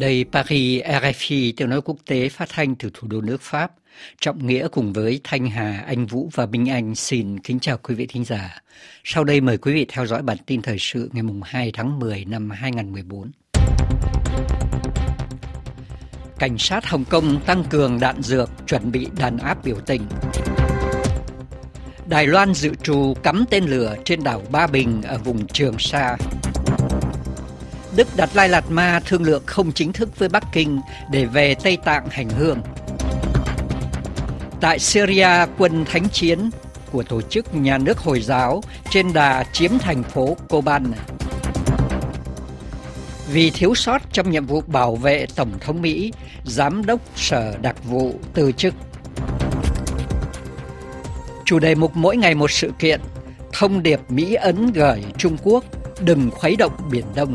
Đây Paris, RFI, tiếng nói quốc tế phát thanh từ thủ đô nước Pháp. Trọng Nghĩa cùng với Thanh Hà, Anh Vũ và Minh Anh xin kính chào quý vị thính giả. Sau đây mời quý vị theo dõi bản tin thời sự ngày 2 tháng 10 năm 2014. Cảnh sát Hồng Kông tăng cường đạn dược, chuẩn bị đàn áp biểu tình. Đài Loan dự trù cắm tên lửa trên đảo Ba Bình ở vùng Trường Sa. Đức đặt Lai Lạt Ma thương lượng không chính thức với Bắc Kinh để về Tây Tạng hành hương. Tại Syria, quân thánh chiến của tổ chức nhà nước Hồi giáo trên đà chiếm thành phố Koban. Vì thiếu sót trong nhiệm vụ bảo vệ Tổng thống Mỹ, Giám đốc Sở Đặc vụ từ chức. Chủ đề mục mỗi ngày một sự kiện, thông điệp Mỹ-Ấn gửi Trung Quốc, đừng khuấy động Biển Đông.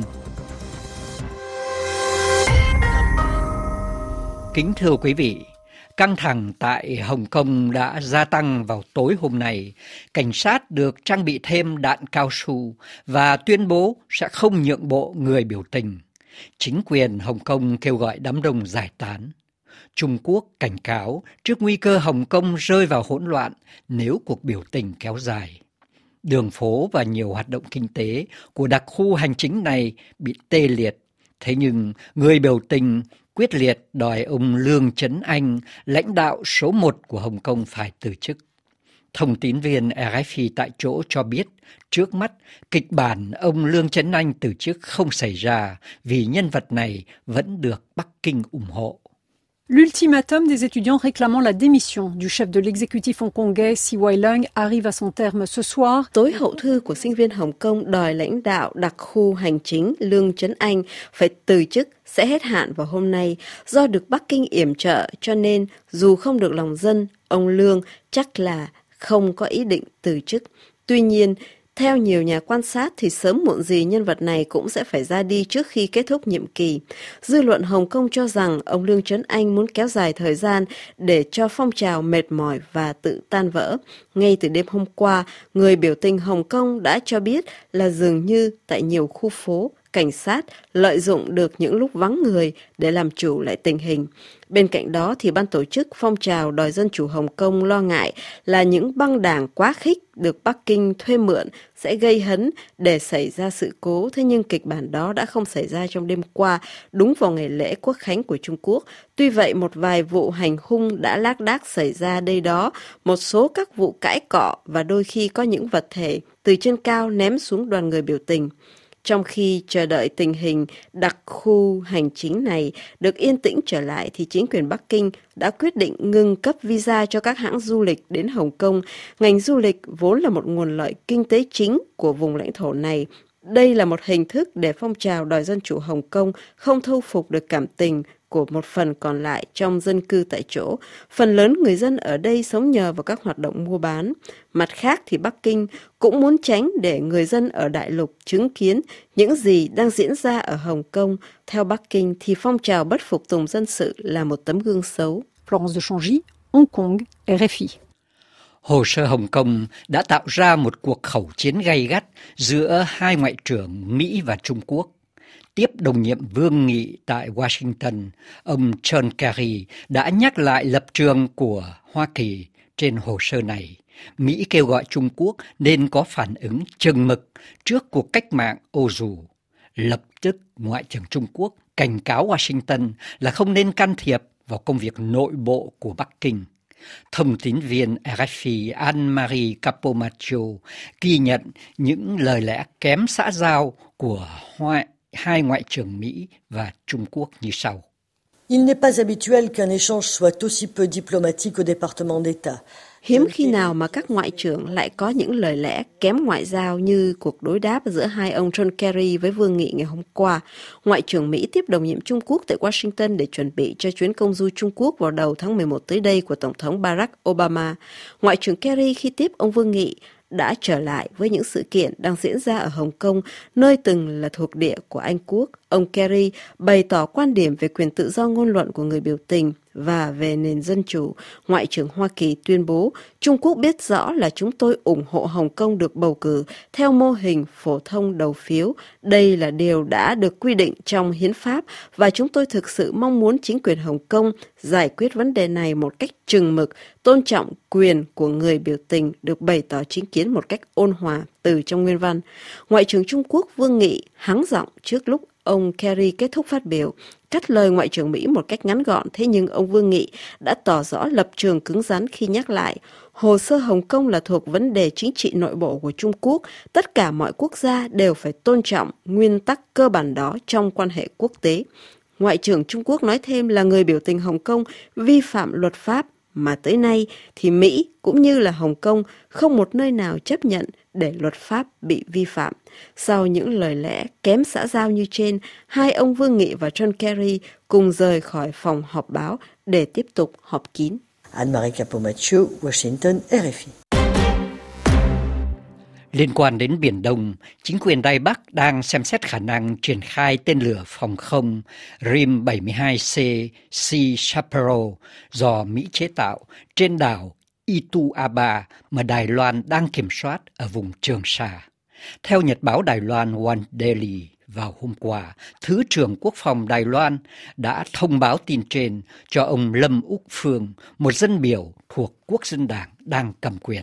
Kính thưa quý vị, căng thẳng tại Hồng Kông đã gia tăng vào tối hôm nay. Cảnh sát được trang bị thêm đạn cao su và tuyên bố sẽ không nhượng bộ người biểu tình. Chính quyền Hồng Kông kêu gọi đám đông giải tán. Trung Quốc cảnh cáo trước nguy cơ Hồng Kông rơi vào hỗn loạn nếu cuộc biểu tình kéo dài. Đường phố và nhiều hoạt động kinh tế của đặc khu hành chính này bị tê liệt. Thế nhưng người biểu tình quyết liệt đòi ông Lương Chấn Anh, lãnh đạo số 1 của Hồng Kông phải từ chức. Thông tín viên RFI tại chỗ cho biết, trước mắt, kịch bản ông Lương Chấn Anh từ chức không xảy ra vì nhân vật này vẫn được Bắc Kinh ủng hộ. L'ultimatum des étudiants réclamant la démission du chef de l'exécutif hongkongais Si Wai-lang arrive à son terme ce soir. Tối hậu thư của sinh viên Hồng Kông đòi lãnh đạo đặc khu hành chính Lương Chấn Anh phải từ chức sẽ hết hạn vào hôm nay. Do được Bắc Kinh yểm trợ cho nên dù không được lòng dân, ông Lương chắc là không có ý định từ chức. Tuy nhiên, theo nhiều nhà quan sát thì sớm muộn gì nhân vật này cũng sẽ phải ra đi trước khi kết thúc nhiệm kỳ. Dư luận Hồng Kông cho rằng ông Lương Chấn Anh muốn kéo dài thời gian để cho phong trào mệt mỏi và tự tan vỡ. Ngay từ đêm hôm qua, người biểu tình Hồng Kông đã cho biết là dường như tại nhiều khu phố, cảnh sát lợi dụng được những lúc vắng người để làm chủ lại tình hình. Bên cạnh đó thì ban tổ chức phong trào đòi dân chủ Hồng Kông lo ngại là những băng đảng quá khích được Bắc Kinh thuê mượn sẽ gây hấn để xảy ra sự cố. Thế nhưng kịch bản đó đã không xảy ra trong đêm qua, đúng vào ngày lễ Quốc khánh của Trung Quốc. Tuy vậy, một vài vụ hành hung đã lác đác xảy ra đây đó, một số các vụ cãi cọ và đôi khi có những vật thể từ trên cao ném xuống đoàn người biểu tình. Trong khi chờ đợi tình hình đặc khu hành chính này được yên tĩnh trở lại thì chính quyền Bắc Kinh đã quyết định ngừng cấp visa cho các hãng du lịch đến Hồng Kông. Ngành du lịch vốn là một nguồn lợi kinh tế chính của vùng lãnh thổ này. Đây là một hình thức để phong trào đòi dân chủ Hồng Kông không thu phục được cảm tình của một phần còn lại trong dân cư tại chỗ. Phần lớn người dân ở đây sống nhờ vào các hoạt động mua bán. Mặt khác thì Bắc Kinh cũng muốn tránh để người dân ở đại lục chứng kiến những gì đang diễn ra ở Hồng Kông. Theo Bắc Kinh thì phong trào bất phục tùng dân sự là một tấm gương xấu. Florence de Changy, Hong Kong, RFI. Hồ sơ Hồng Kông đã tạo ra một cuộc khẩu chiến gay gắt giữa hai ngoại trưởng Mỹ và Trung Quốc. Tiếp đồng nhiệm Vương Nghị tại Washington, ông John Kerry đã nhắc lại lập trường của Hoa Kỳ trên hồ sơ này. Mỹ kêu gọi Trung Quốc nên có phản ứng chừng mực trước cuộc cách mạng ô dù. Lập tức, Ngoại trưởng Trung Quốc cảnh cáo Washington là không nên can thiệp vào công việc nội bộ của Bắc Kinh. Thông tín viên RFI Anne-Marie Capomacho ghi nhận những lời lẽ kém xã giao của hai ngoại trưởng Mỹ và Trung Quốc như sau. Il n'est pas habituel qu'un échange soit aussi peu diplomatique au département d'État. Hiếm khi nào mà các ngoại trưởng lại có những lời lẽ kém ngoại giao như cuộc đối đáp giữa hai ông John Kerry với Vương Nghị ngày hôm qua. Ngoại trưởng Mỹ tiếp đồng nhiệm Trung Quốc tại Washington để chuẩn bị cho chuyến công du Trung Quốc vào đầu tháng 11 tới đây của Tổng thống Barack Obama. Ngoại trưởng Kerry khi tiếp ông Vương Nghị đã trở lại với những sự kiện đang diễn ra ở Hồng Kông, nơi từng là thuộc địa của Anh Quốc. ông Kerry bày tỏ quan điểm về quyền tự do ngôn luận của người biểu tình và về nền dân chủ. Ngoại trưởng Hoa Kỳ tuyên bố, Trung Quốc biết rõ là chúng tôi ủng hộ Hồng Kông được bầu cử theo mô hình phổ thông đầu phiếu. Đây là điều đã được quy định trong hiến pháp và chúng tôi thực sự mong muốn chính quyền Hồng Kông giải quyết vấn đề này một cách chừng mực, tôn trọng quyền của người biểu tình được bày tỏ chính kiến một cách ôn hòa từ trong nguyên văn. Ngoại trưởng Trung Quốc Vương Nghị hắng giọng trước lúc ông Kerry kết thúc phát biểu, cắt lời Ngoại trưởng Mỹ một cách ngắn gọn, thế nhưng ông Vương Nghị đã tỏ rõ lập trường cứng rắn khi nhắc lại, hồ sơ Hồng Kông là thuộc vấn đề chính trị nội bộ của Trung Quốc, tất cả mọi quốc gia đều phải tôn trọng nguyên tắc cơ bản đó trong quan hệ quốc tế. Ngoại trưởng Trung Quốc nói thêm là người biểu tình Hồng Kông vi phạm luật pháp, mà tới nay thì Mỹ cũng như là Hồng Kông không một nơi nào chấp nhận để luật pháp bị vi phạm. Sau những lời lẽ kém xã giao như trên, hai ông Vương Nghị và John Kerry cùng rời khỏi phòng họp báo để tiếp tục họp kín. Anne-Marie Capot-Mathieu, Washington, RFI. Liên quan đến Biển Đông, chính quyền Đài Bắc đang xem xét khả năng triển khai tên lửa phòng không RIM-72C Sea Chaparral do Mỹ chế tạo trên đảo Itu-Aba mà Đài Loan đang kiểm soát ở vùng Trường Sa. Theo Nhật báo Đài Loan One Daily, vào hôm qua, Thứ trưởng Quốc phòng Đài Loan đã thông báo tin trên cho ông Lâm Úc Phương, một dân biểu thuộc Quốc dân Đảng đang cầm quyền.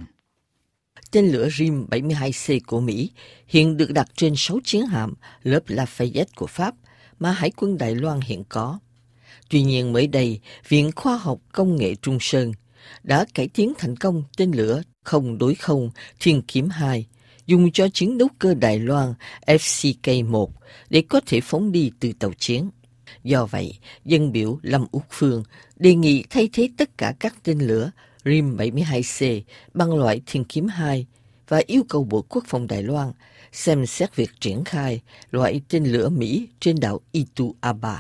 Tên lửa RIM-72C của Mỹ hiện được đặt trên 6 chiến hạm lớp Lafayette của Pháp mà Hải quân Đài Loan hiện có. Tuy nhiên mới đây, Viện Khoa học Công nghệ Trung Sơn đã cải tiến thành công tên lửa không đối không Thiên Kiếm 2 dùng cho chiến đấu cơ Đài Loan FCK-1 để có thể phóng đi từ tàu chiến. Do vậy, dân biểu Lâm Úc Phương đề nghị thay thế tất cả các tên lửa RIM-72C bằng loại Thiên Kiếm 2 và yêu cầu Bộ Quốc phòng Đài Loan xem xét việc triển khai loại tên lửa Mỹ trên đảo Itu-Aba.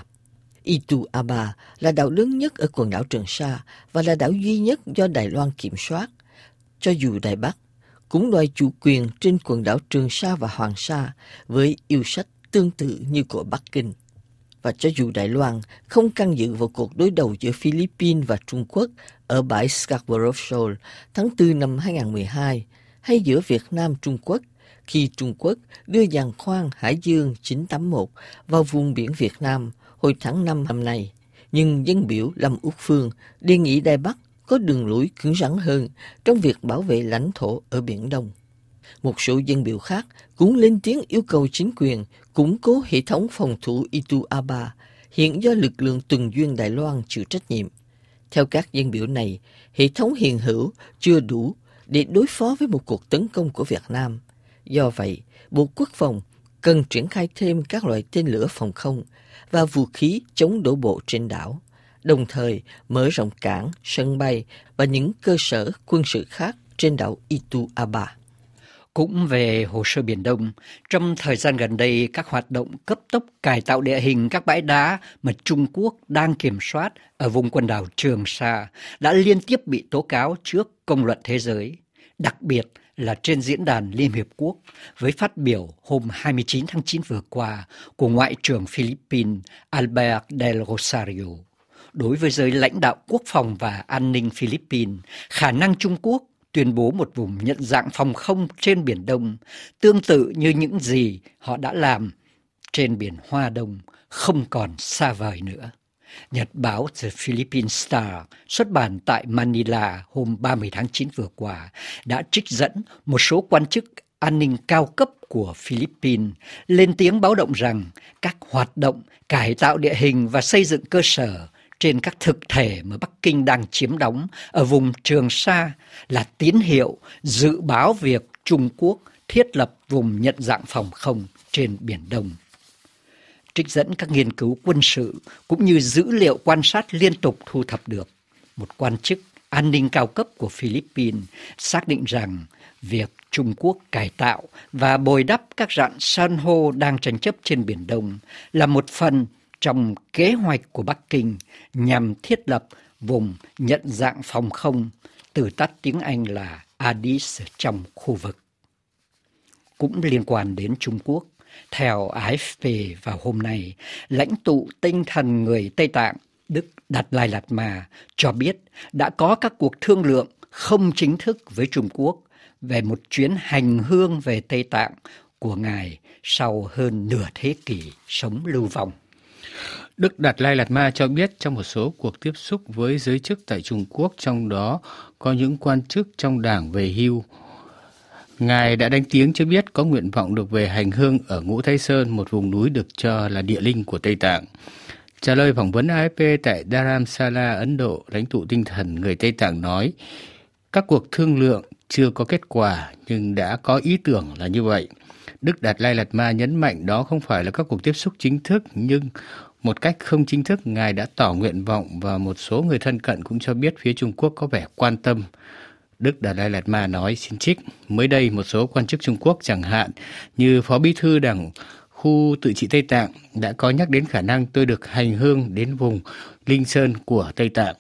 Itu-Aba là đảo lớn nhất ở quần đảo Trường Sa và là đảo duy nhất do Đài Loan kiểm soát. Cho dù Đài Bắc cũng đòi chủ quyền trên quần đảo Trường Sa và Hoàng Sa với yêu sách tương tự như của Bắc Kinh. Và cho dù Đài Loan không can dự vào cuộc đối đầu giữa Philippines và Trung Quốc ở bãi Scarborough Shoal tháng 4 năm 2012, hay giữa Việt Nam Trung Quốc khi Trung Quốc đưa giàn khoan Hải Dương 981 vào vùng biển Việt Nam hồi tháng 5 năm nay, nhưng dân biểu Lâm Úc Phương đề nghị Đài Bắc có đường lối cứng rắn hơn trong việc bảo vệ lãnh thổ ở Biển Đông. Một số dân biểu khác cũng lên tiếng yêu cầu chính quyền củng cố hệ thống phòng thủ Itu-Aba, hiện do lực lượng tuần duyên Đài Loan chịu trách nhiệm. Theo các dân biểu này, hệ thống hiện hữu chưa đủ để đối phó với một cuộc tấn công của Việt Nam. Do vậy, Bộ Quốc phòng cần triển khai thêm các loại tên lửa phòng không và vũ khí chống đổ bộ trên đảo, đồng thời mở rộng cảng, sân bay và những cơ sở quân sự khác trên đảo Itu-Aba. Cũng về hồ sơ Biển Đông, trong thời gian gần đây, các hoạt động cấp tốc cải tạo địa hình các bãi đá mà Trung Quốc đang kiểm soát ở vùng quần đảo Trường Sa đã liên tiếp bị tố cáo trước công luận thế giới, đặc biệt là trên diễn đàn Liên Hiệp Quốc với phát biểu hôm 29 tháng 9 vừa qua của Ngoại trưởng Philippines Albert del Rosario. Đối với giới lãnh đạo quốc phòng và an ninh Philippines, khả năng Trung Quốc tuyên bố một vùng nhận dạng phòng không trên Biển Đông tương tự như những gì họ đã làm trên biển Hoa Đông không còn xa vời nữa. Nhật báo The Philippine Star xuất bản tại Manila hôm 30 tháng 9 vừa qua đã trích dẫn một số quan chức an ninh cao cấp của Philippines lên tiếng báo động rằng các hoạt động cải tạo địa hình và xây dựng cơ sở trên các thực thể mà Bắc Kinh đang chiếm đóng ở vùng Trường Sa là tín hiệu dự báo việc Trung Quốc thiết lập vùng nhận dạng phòng không trên Biển Đông. Trích dẫn các nghiên cứu quân sự cũng như dữ liệu quan sát liên tục thu thập được, một quan chức an ninh cao cấp của Philippines xác định rằng việc Trung Quốc cải tạo và bồi đắp các rạn san hô đang tranh chấp trên Biển Đông là một phần trong kế hoạch của Bắc Kinh nhằm thiết lập vùng nhận dạng phòng không, từ tắt tiếng Anh là ADIS trong khu vực. Cũng liên quan đến Trung Quốc, Theo AFP vào hôm nay, lãnh tụ tinh thần người Tây Tạng Đức Đạt Lai Lạt Ma cho biết đã có các cuộc thương lượng không chính thức với Trung Quốc về một chuyến hành hương về Tây Tạng của Ngài sau hơn nửa thế kỷ sống lưu vong. Đức Đạt Lai Lạt Ma cho biết trong một số cuộc tiếp xúc với giới chức tại Trung Quốc, trong đó có những quan chức trong đảng về hưu, Ngài đã đánh tiếng cho biết có nguyện vọng được về hành hương ở Ngũ Thái Sơn, một vùng núi được cho là địa linh của Tây Tạng. Trả lời phỏng vấn AFP tại Dharamsala, Ấn Độ, lãnh tụ tinh thần người Tây Tạng nói, các cuộc thương lượng chưa có kết quả nhưng đã có ý tưởng là như vậy. Đức Đạt Lai Lạt Ma nhấn mạnh đó không phải là các cuộc tiếp xúc chính thức, nhưng một cách không chính thức, Ngài đã tỏ nguyện vọng và một số người thân cận cũng cho biết phía Trung Quốc có vẻ quan tâm. Đức Đạt Lai Lạt Ma nói, xin trích, mới đây một số quan chức Trung Quốc chẳng hạn như Phó Bí thư Đảng khu tự trị Tây Tạng đã có nhắc đến khả năng tôi được hành hương đến vùng Linh Sơn của Tây Tạng.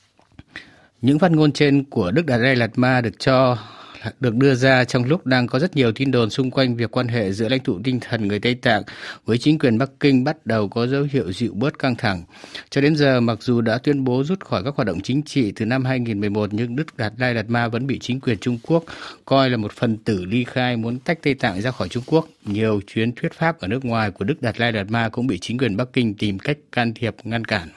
Những phát ngôn trên của Đức Đạt Lai Lạt Ma được đưa ra trong lúc đang có rất nhiều tin đồn xung quanh việc quan hệ giữa lãnh tụ tinh thần người Tây Tạng với chính quyền Bắc Kinh bắt đầu có dấu hiệu dịu bớt căng thẳng. Cho đến giờ, mặc dù đã tuyên bố rút khỏi các hoạt động chính trị từ năm 2011, nhưng Đức Đạt Lai Lạt Ma vẫn bị chính quyền Trung Quốc coi là một phần tử ly khai muốn tách Tây Tạng ra khỏi Trung Quốc. Nhiều chuyến thuyết pháp ở nước ngoài của Đức Đạt Lai Lạt Ma cũng bị chính quyền Bắc Kinh tìm cách can thiệp ngăn cản.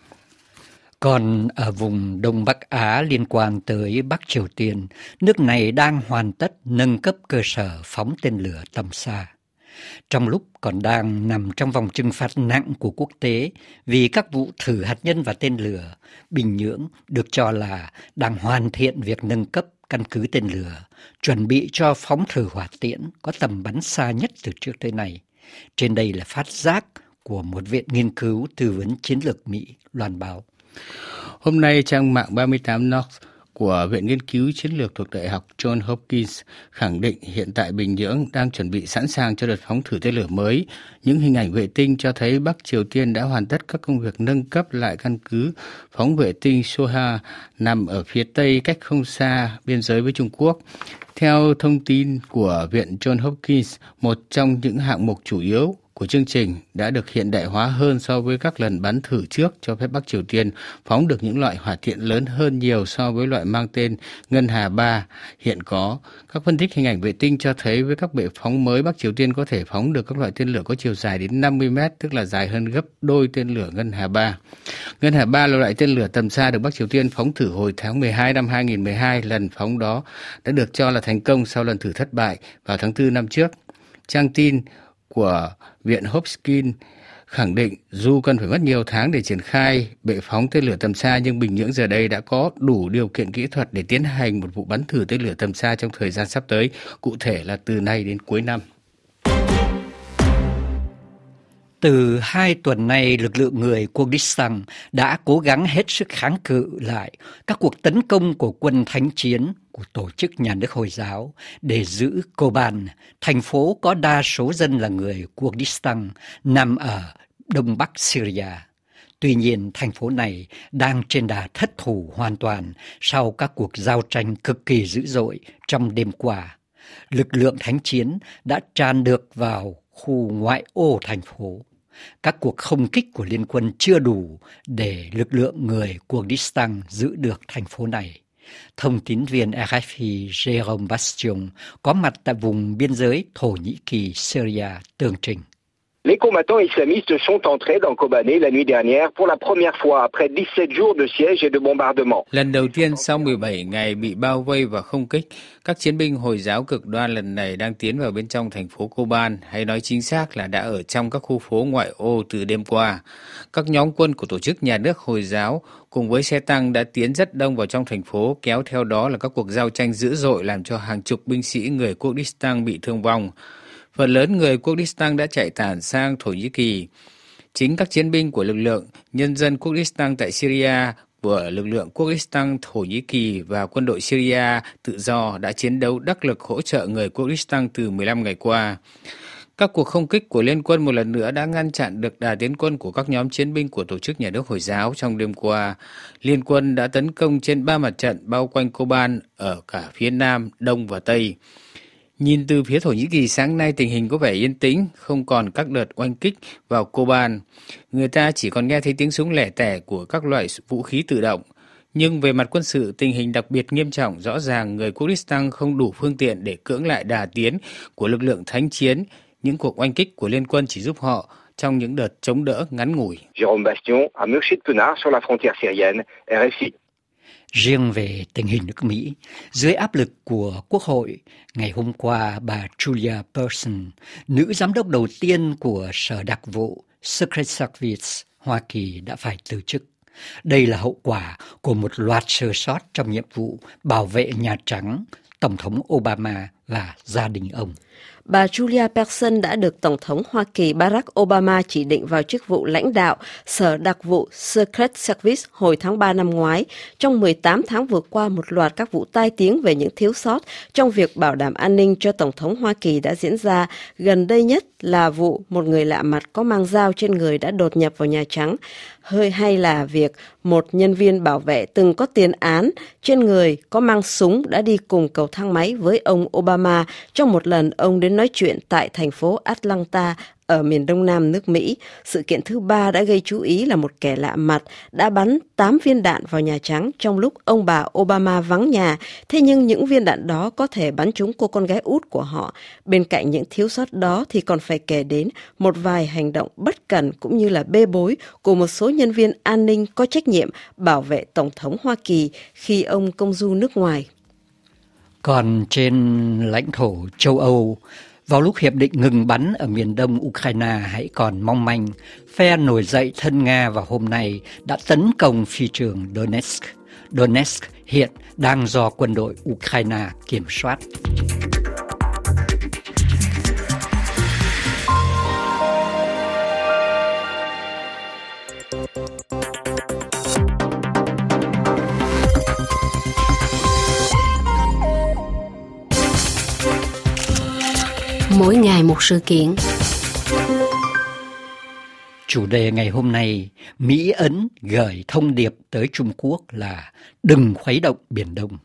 Còn ở vùng Đông Bắc Á liên quan tới Bắc Triều Tiên, nước này đang hoàn tất nâng cấp cơ sở phóng tên lửa tầm xa. Trong lúc còn đang nằm trong vòng trừng phạt nặng của quốc tế vì các vụ thử hạt nhân và tên lửa, Bình Nhưỡng được cho là đang hoàn thiện việc nâng cấp căn cứ tên lửa, chuẩn bị cho phóng thử hỏa tiễn có tầm bắn xa nhất từ trước tới nay. Trên đây là phát giác của một viện nghiên cứu tư vấn chiến lược Mỹ loan báo. Hôm nay, trang mạng 38 North của Viện Nghiên cứu Chiến lược thuộc Đại học Johns Hopkins khẳng định hiện tại Bình Nhưỡng đang chuẩn bị sẵn sàng cho đợt phóng thử tên lửa mới. Những hình ảnh vệ tinh cho thấy Bắc Triều Tiên đã hoàn tất các công việc nâng cấp lại căn cứ phóng vệ tinh Soha nằm ở phía tây cách không xa biên giới với Trung Quốc. Theo thông tin của Viện Johns Hopkins, một trong những hạng mục chủ yếu của chương trình đã được hiện đại hóa hơn so với các lần bắn thử trước, cho phép Bắc Triều Tiên phóng được những loại hỏa tiễn lớn hơn nhiều so với loại mang tên Ngân Hà 3 hiện có. Các phân tích hình ảnh vệ tinh cho thấy với các bệ phóng mới, Bắc Triều Tiên có thể phóng được các loại tên lửa có chiều dài đến 50 mét, tức là dài hơn gấp đôi tên lửa Ngân Hà 3. Ngân Hà 3 là loại tên lửa tầm xa được Bắc Triều Tiên phóng thử hồi tháng 12 năm 2012. Lần phóng đó đã được cho là thành công sau lần thử thất bại vào tháng 4 năm trước. Trang tin của Viện Hopkins khẳng định dù cần phải mất nhiều tháng để triển khai bệ phóng tên lửa tầm xa, nhưng Bình Nhưỡng giờ đây đã có đủ điều kiện kỹ thuật để tiến hành một vụ bắn thử tên lửa tầm xa trong thời gian sắp tới, cụ thể là từ nay đến cuối năm. Từ 2 tuần nay, lực lượng người Kurdistan đã cố gắng hết sức kháng cự lại các cuộc tấn công của quân thánh chiến của Tổ chức Nhà nước Hồi giáo để giữ Koban, thành phố có đa số dân là người Kurdistan, nằm ở đông bắc Syria. Tuy nhiên, thành phố này đang trên đà thất thủ hoàn toàn sau các cuộc giao tranh cực kỳ dữ dội trong đêm qua. Lực lượng thánh chiến đã tràn được vào khu ngoại ô thành phố. Các cuộc không kích của liên quân chưa đủ để lực lượng người Kurdistan giữ được thành phố này. Thông tín viên RFI Jérôme Bastion có mặt tại vùng biên giới Thổ Nhĩ Kỳ, Syria tường trình. Les combattants islamistes sont entrés dans Kobané la nuit dernière pour la première fois après 17 jours de siège et de bombardement. Lần đầu tiên sau 17 ngày bị bao vây và không kích, các chiến binh Hồi giáo cực đoan lần này đang tiến vào bên trong thành phố Koban, hay nói chính xác là đã ở trong các khu phố ngoại ô từ đêm qua. Các nhóm quân của Tổ chức Nhà nước Hồi giáo cùng với xe tăng đã tiến rất đông vào trong thành phố, kéo theo đó là các cuộc giao tranh dữ dội làm cho hàng chục binh sĩ người Kurdistan bị thương vong. Phần lớn người Kurdistan đã chạy tản sang Thổ Nhĩ Kỳ. Chính các chiến binh của lực lượng nhân dân Kurdistan tại Syria, của lực lượng Kurdistan Thổ Nhĩ Kỳ và quân đội Syria tự do đã chiến đấu đắc lực hỗ trợ người Kurdistan từ 15 ngày qua. Các cuộc không kích của liên quân một lần nữa đã ngăn chặn được đà tiến quân của các nhóm chiến binh của Tổ chức Nhà nước Hồi giáo trong đêm qua. Liên quân đã tấn công trên 3 mặt trận bao quanh Koban ở cả phía Nam, Đông và Tây. Nhìn từ phía Thổ Nhĩ Kỳ sáng nay tình hình có vẻ yên tĩnh, không còn các đợt oanh kích vào Koban. Người ta chỉ còn nghe thấy tiếng súng lẻ tẻ của các loại vũ khí tự động. Nhưng về mặt quân sự, tình hình đặc biệt nghiêm trọng, rõ ràng người Kurdistan không đủ phương tiện để cưỡng lại đà tiến của lực lượng thánh chiến. Những cuộc oanh kích của liên quân chỉ giúp họ trong những đợt chống đỡ ngắn ngủi. Jérôme Bastion à Murshid Pınar sur la frontière syrienne, RFI. Riêng về tình hình nước Mỹ, dưới áp lực của Quốc hội, ngày hôm qua bà Julia Person, nữ giám đốc đầu tiên của Sở Đặc vụ Secret Service Hoa Kỳ đã phải từ chức. Đây là hậu quả của một loạt sơ sót trong nhiệm vụ bảo vệ Nhà Trắng, Tổng thống Obama và gia đình ông. Bà Julia Person đã được Tổng thống Hoa Kỳ Barack Obama chỉ định vào chức vụ lãnh đạo Sở Đặc vụ Secret Service hồi tháng 3 năm ngoái. Trong 18 tháng vừa qua, một loạt các vụ tai tiếng về những thiếu sót trong việc bảo đảm an ninh cho Tổng thống Hoa Kỳ đã diễn ra. Gần đây nhất là vụ một người lạ mặt có mang dao trên người đã đột nhập vào Nhà Trắng. Hay là việc một nhân viên bảo vệ từng có tiền án trên người có mang súng đã đi cùng cầu thang máy với ông Obama trong một lần ông đến nói chuyện tại thành phố Atlanta ở miền đông nam nước Mỹ. Sự kiện thứ ba đã gây chú ý là một kẻ lạ mặt đã bắn 8 viên đạn vào Nhà Trắng trong lúc ông bà Obama vắng nhà. Thế nhưng những viên đạn đó có thể bắn trúng cô con gái út của họ. Bên cạnh những thiếu sót đó thì còn phải kể đến một vài hành động bất cẩn cũng như là bê bối của một số nhân viên an ninh có trách nhiệm bảo vệ Tổng thống Hoa Kỳ khi ông công du nước ngoài. Còn trên lãnh thổ châu Âu, vào lúc hiệp định ngừng bắn ở miền đông Ukraine hãy còn mong manh, phe nổi dậy thân Nga vào hôm nay đã tấn công phi trường Donetsk. Donetsk hiện đang do quân đội Ukraine kiểm soát. Mỗi ngày một sự kiện. Chủ đề ngày hôm nay, Mỹ-Ấn gửi thông điệp tới Trung Quốc là đừng khuấy động Biển Đông.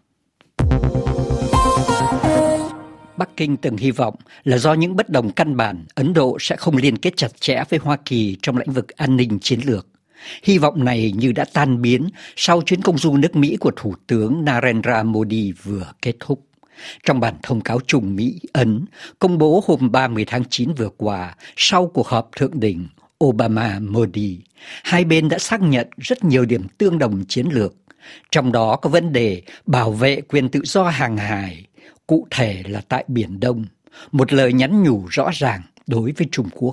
Bắc Kinh từng hy vọng là do những bất đồng căn bản, Ấn Độ sẽ không liên kết chặt chẽ với Hoa Kỳ trong lĩnh vực an ninh chiến lược. Hy vọng này như đã tan biến sau chuyến công du nước Mỹ của Thủ tướng Narendra Modi vừa kết thúc. Trong bản thông cáo chung Mỹ-Ấn công bố hôm 30 tháng 9 vừa qua sau cuộc họp thượng đỉnh Obama-Modi, hai bên đã xác nhận rất nhiều điểm tương đồng chiến lược, trong đó có vấn đề bảo vệ quyền tự do hàng hải, cụ thể là tại Biển Đông, một lời nhắn nhủ rõ ràng đối với Trung Quốc.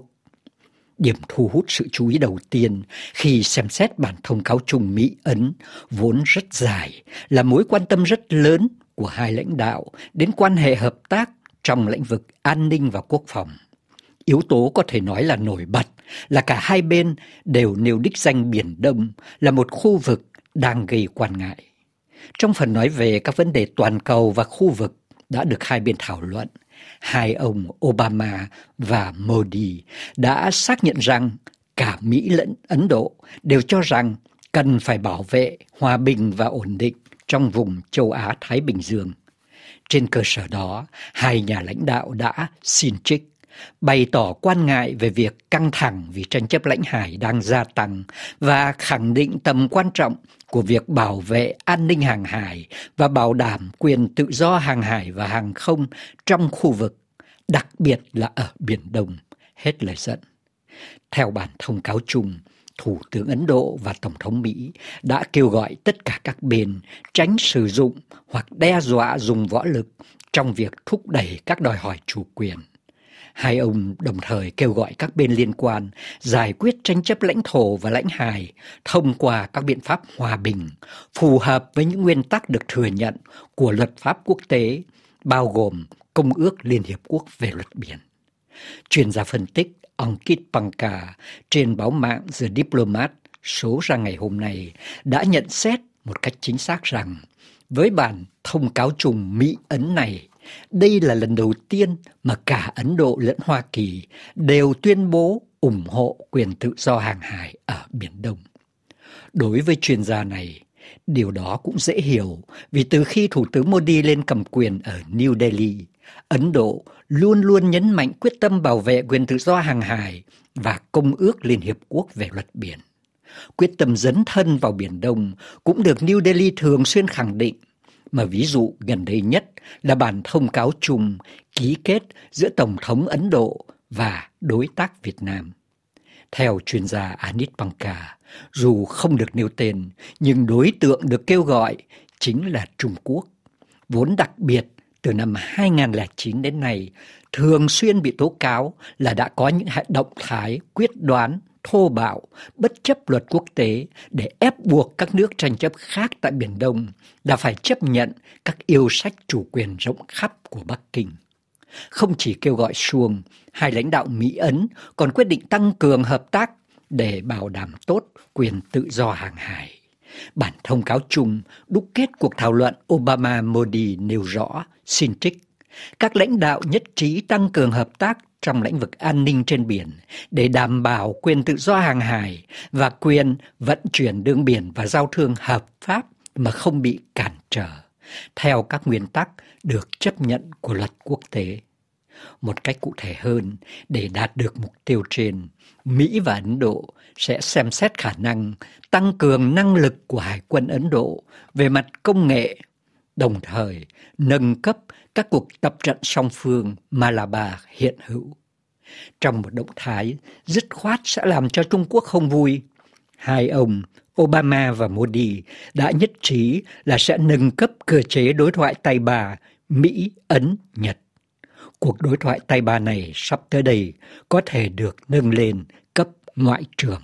Điểm thu hút sự chú ý đầu tiên khi xem xét bản thông cáo chung Mỹ-Ấn vốn rất dài là mối quan tâm rất lớn của hai lãnh đạo đến quan hệ hợp tác trong lĩnh vực an ninh và quốc phòng. Yếu tố có thể nói là nổi bật là cả hai bên đều nêu đích danh Biển Đông là một khu vực đang gây quan ngại. Trong phần nói về các vấn đề toàn cầu và khu vực đã được hai bên thảo luận, hai ông Obama và Modi đã xác nhận rằng cả Mỹ lẫn Ấn Độ đều cho rằng cần phải bảo vệ hòa bình và ổn định trong vùng châu Á-Thái Bình Dương. Trên cơ sở đó, hai nhà lãnh đạo đã xin trích, bày tỏ quan ngại về việc căng thẳng vì tranh chấp lãnh hải đang gia tăng và khẳng định tầm quan trọng của việc bảo vệ an ninh hàng hải và bảo đảm quyền tự do hàng hải và hàng không trong khu vực, đặc biệt là ở Biển Đông. Hết lời dẫn. Theo bản thông cáo chung, Thủ tướng Ấn Độ và Tổng thống Mỹ đã kêu gọi tất cả các bên tránh sử dụng hoặc đe dọa dùng võ lực trong việc thúc đẩy các đòi hỏi chủ quyền. Hai ông đồng thời kêu gọi các bên liên quan giải quyết tranh chấp lãnh thổ và lãnh hải thông qua các biện pháp hòa bình, phù hợp với những nguyên tắc được thừa nhận của luật pháp quốc tế, bao gồm Công ước Liên Hiệp Quốc về luật biển. Chuyên gia phân tích Ankit Panka trên báo mạng The Diplomat số ra ngày hôm nay đã nhận xét một cách chính xác rằng với bản thông cáo chung Mỹ-Ấn này, đây là lần đầu tiên mà cả Ấn Độ lẫn Hoa Kỳ đều tuyên bố ủng hộ quyền tự do hàng hải ở Biển Đông. Đối với chuyên gia này, Điều đó cũng dễ hiểu vì từ khi Thủ tướng Modi lên cầm quyền ở New Delhi, Ấn Độ luôn luôn nhấn mạnh quyết tâm bảo vệ quyền tự do hàng hải và Công ước Liên Hiệp Quốc về luật biển. Quyết tâm dấn thân vào Biển Đông cũng được New Delhi thường xuyên khẳng định, mà ví dụ gần đây nhất là bản thông cáo chung ký kết giữa Tổng thống Ấn Độ và đối tác Việt Nam. Theo chuyên gia Anit Panka, dù không được nêu tên, nhưng đối tượng được kêu gọi chính là Trung Quốc, vốn đặc biệt từ năm 2009 đến nay thường xuyên bị tố cáo là đã có những động thái quyết đoán, thô bạo, bất chấp luật quốc tế để ép buộc các nước tranh chấp khác tại Biển Đông đã phải chấp nhận các yêu sách chủ quyền rộng khắp của Bắc Kinh. Không chỉ kêu gọi xuông, hai lãnh đạo Mỹ-Ấn còn quyết định tăng cường hợp tác để bảo đảm tốt quyền tự do hàng hải. Bản thông cáo chung đúc kết cuộc thảo luận Obama-Modi nêu rõ, xin trích, các lãnh đạo nhất trí tăng cường hợp tác trong lĩnh vực an ninh trên biển để đảm bảo quyền tự do hàng hải và quyền vận chuyển đường biển và giao thương hợp pháp mà không bị cản trở, theo các nguyên tắc được chấp nhận của luật quốc tế. Một cách cụ thể hơn, để đạt được mục tiêu trên, Mỹ và Ấn Độ sẽ xem xét khả năng tăng cường năng lực của Hải quân Ấn Độ về mặt công nghệ, đồng thời nâng cấp các cuộc tập trận song phương Malabar hiện hữu. Trong một động thái dứt khoát sẽ làm cho Trung Quốc không vui, hai ông Obama và Modi đã nhất trí là sẽ nâng cấp cơ chế đối thoại tay ba Mỹ, Ấn, Nhật. Cuộc đối thoại tay ba này sắp tới đây có thể được nâng lên cấp ngoại trưởng.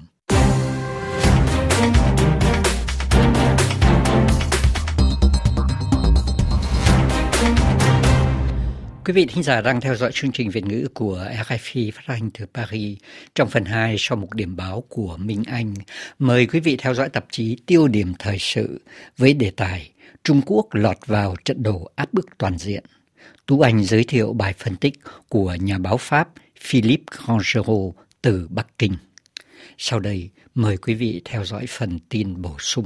Quý vị thính giả đang theo dõi chương trình Việt ngữ của RFI phát hành từ Paris. Trong phần 2 sau một điểm báo của Minh Anh, mời quý vị theo dõi tạp chí Tiêu điểm thời sự với đề tài Trung Quốc lọt vào trận đổ áp bức toàn diện. Tú Anh giới thiệu bài phân tích của nhà báo Pháp Philippe Grangero từ Bắc Kinh. Sau đây, mời quý vị theo dõi phần tin bổ sung.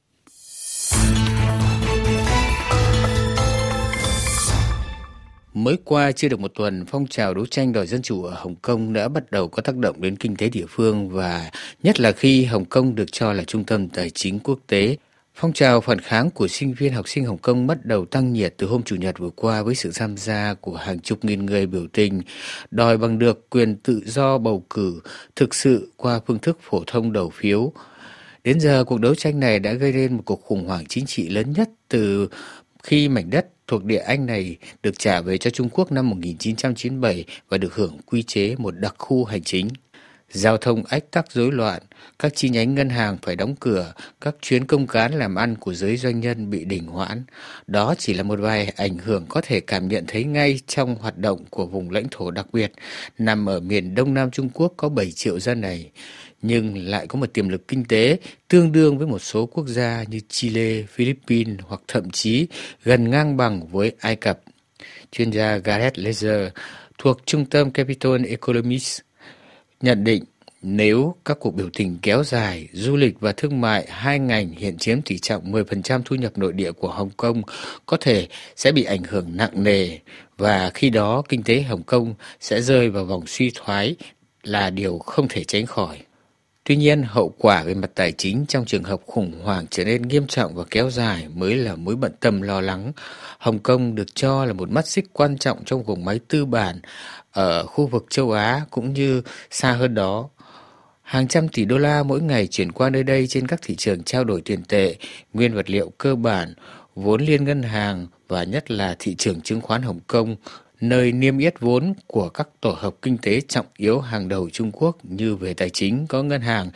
Mới qua chưa được một tuần, phong trào đấu tranh đòi dân chủ ở Hồng Kông đã bắt đầu có tác động đến kinh tế địa phương và nhất là khi Hồng Kông được cho là trung tâm tài chính quốc tế. Phong trào phản kháng của sinh viên học sinh Hồng Kông bắt đầu tăng nhiệt từ hôm Chủ nhật vừa qua với sự tham gia của hàng chục nghìn người biểu tình, đòi bằng được quyền tự do bầu cử thực sự qua phương thức phổ thông đầu phiếu. Đến giờ, cuộc đấu tranh này đã gây nên một cuộc khủng hoảng chính trị lớn nhất từ khi mảnh đất thuộc địa Anh này được trả về cho Trung Quốc năm 1997 và được hưởng quy chế một đặc khu hành chính. Giao thông ách tắc rối loạn, các chi nhánh ngân hàng phải đóng cửa, các chuyến công cán làm ăn của giới doanh nhân bị đình hoãn. Đó chỉ là một vài ảnh hưởng có thể cảm nhận thấy ngay trong hoạt động của vùng lãnh thổ đặc biệt nằm ở miền Đông Nam Trung Quốc có 7 triệu dân này, nhưng lại có một tiềm lực kinh tế tương đương với một số quốc gia như Chile, Philippines hoặc thậm chí gần ngang bằng với Ai Cập. Chuyên gia Gareth Laser thuộc Trung tâm Capital Economics nhận định nếu các cuộc biểu tình kéo dài, du lịch và thương mại, hai ngành hiện chiếm tỷ trọng 10% thu nhập nội địa của Hồng Kông, có thể sẽ bị ảnh hưởng nặng nề và khi đó kinh tế Hồng Kông sẽ rơi vào vòng suy thoái là điều không thể tránh khỏi. Tuy nhiên, hậu quả về mặt tài chính trong trường hợp khủng hoảng trở nên nghiêm trọng và kéo dài mới là mối bận tâm lo lắng. Hồng Kông được cho là một mắt xích quan trọng trong guồng máy tư bản ở khu vực châu Á cũng như xa hơn đó. Hàng trăm tỷ đô la mỗi ngày chuyển qua nơi đây trên các thị trường trao đổi tiền tệ, nguyên vật liệu cơ bản, vốn liên ngân hàng và nhất là thị trường chứng khoán Hồng Kông, nơi niêm yết vốn của các tổ hợp kinh tế trọng yếu hàng đầu Trung Quốc như về tài chính có ngân hàng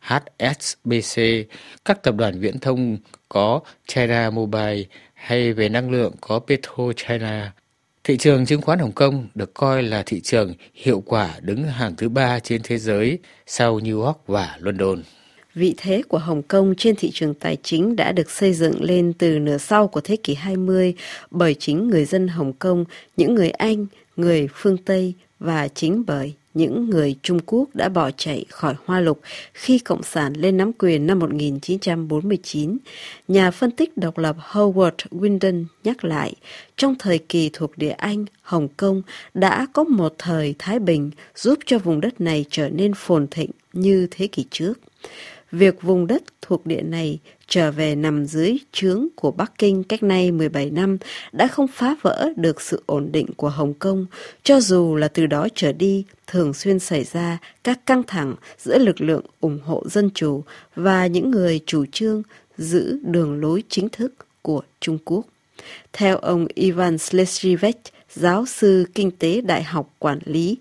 HSBC, các tập đoàn viễn thông có China Mobile hay về năng lượng có PetroChina. Thị trường chứng khoán Hồng Kông được coi là thị trường hiệu quả đứng hàng thứ 3 trên thế giới sau New York và London. Vị thế của Hồng Kông trên thị trường tài chính đã được xây dựng lên từ nửa sau của thế kỷ 20 bởi chính người dân Hồng Kông, những người Anh, người phương Tây và chính bởi những người Trung Quốc đã bỏ chạy khỏi Hoa Lục khi Cộng sản lên nắm quyền năm 1949. Nhà phân tích độc lập Howard Wyndon nhắc lại, trong thời kỳ thuộc địa Anh, Hồng Kông đã có một thời thái bình giúp cho vùng đất này trở nên phồn thịnh như thế kỷ trước. Việc vùng đất thuộc địa này trở về nằm dưới trướng của Bắc Kinh cách nay 17 năm đã không phá vỡ được sự ổn định của Hồng Kông, cho dù là từ đó trở đi thường xuyên xảy ra các căng thẳng giữa lực lượng ủng hộ dân chủ và những người chủ trương giữ đường lối chính thức của Trung Quốc. Theo ông Ivan Sleshivec, giáo sư kinh tế Đại học Quản lý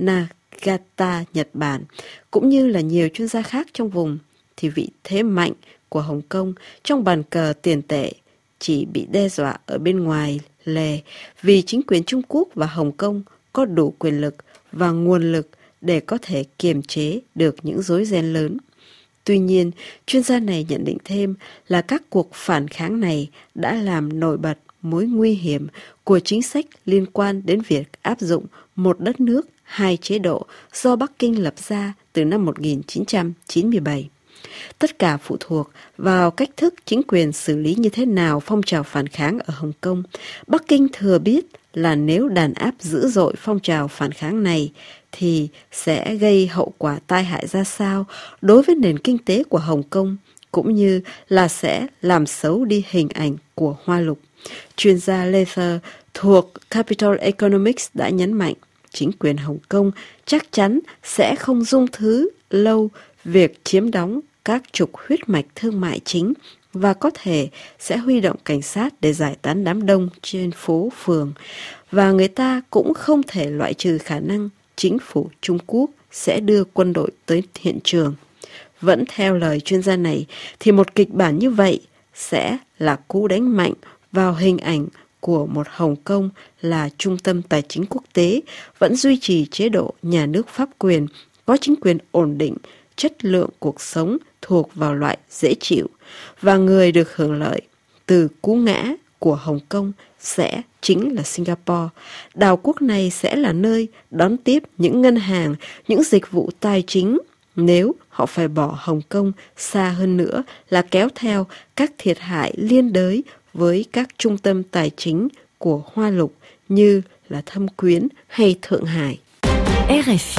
Nagata, Nhật Bản, cũng như là nhiều chuyên gia khác trong vùng, thì vị thế mạnh của Hồng Kông trong bàn cờ tiền tệ chỉ bị đe dọa ở bên ngoài lề vì chính quyền Trung Quốc và Hồng Kông có đủ quyền lực và nguồn lực để có thể kiềm chế được những rối ren lớn. Tuy nhiên, chuyên gia này nhận định thêm là các cuộc phản kháng này đã làm nổi bật mối nguy hiểm của chính sách liên quan đến việc áp dụng một đất nước, hai chế độ do Bắc Kinh lập ra từ năm 1997. Tất cả phụ thuộc vào cách thức chính quyền xử lý như thế nào phong trào phản kháng ở Hồng Kông. Bắc Kinh thừa biết là nếu đàn áp dữ dội phong trào phản kháng này thì sẽ gây hậu quả tai hại ra sao đối với nền kinh tế của Hồng Kông, cũng như là sẽ làm xấu đi hình ảnh của Hoa Lục. Chuyên gia Lather thuộc Capital Economics đã nhấn mạnh, chính quyền Hồng Kông chắc chắn sẽ không dung thứ lâu việc chiếm đóng các trục huyết mạch thương mại chính và có thể sẽ huy động cảnh sát để giải tán đám đông trên phố phường. Và người ta cũng không thể loại trừ khả năng chính phủ Trung Quốc sẽ đưa quân đội tới hiện trường. Vẫn theo lời chuyên gia này thì một kịch bản như vậy sẽ là cú đánh mạnh vào hình ảnh của một Hồng Kông là trung tâm tài chính quốc tế, vẫn duy trì chế độ nhà nước pháp quyền, có chính quyền ổn định, chất lượng cuộc sống thuộc vào loại dễ chịu, và người được hưởng lợi từ cú ngã của Hồng Kông sẽ chính là Singapore. Đảo quốc này sẽ là nơi đón tiếp những ngân hàng, những dịch vụ tài chính, nếu họ phải bỏ Hồng Kông xa hơn nữa là kéo theo các thiệt hại liên đới với các trung tâm tài chính của Hoa Lục như là Thâm Quyến hay Thượng Hải. RFI.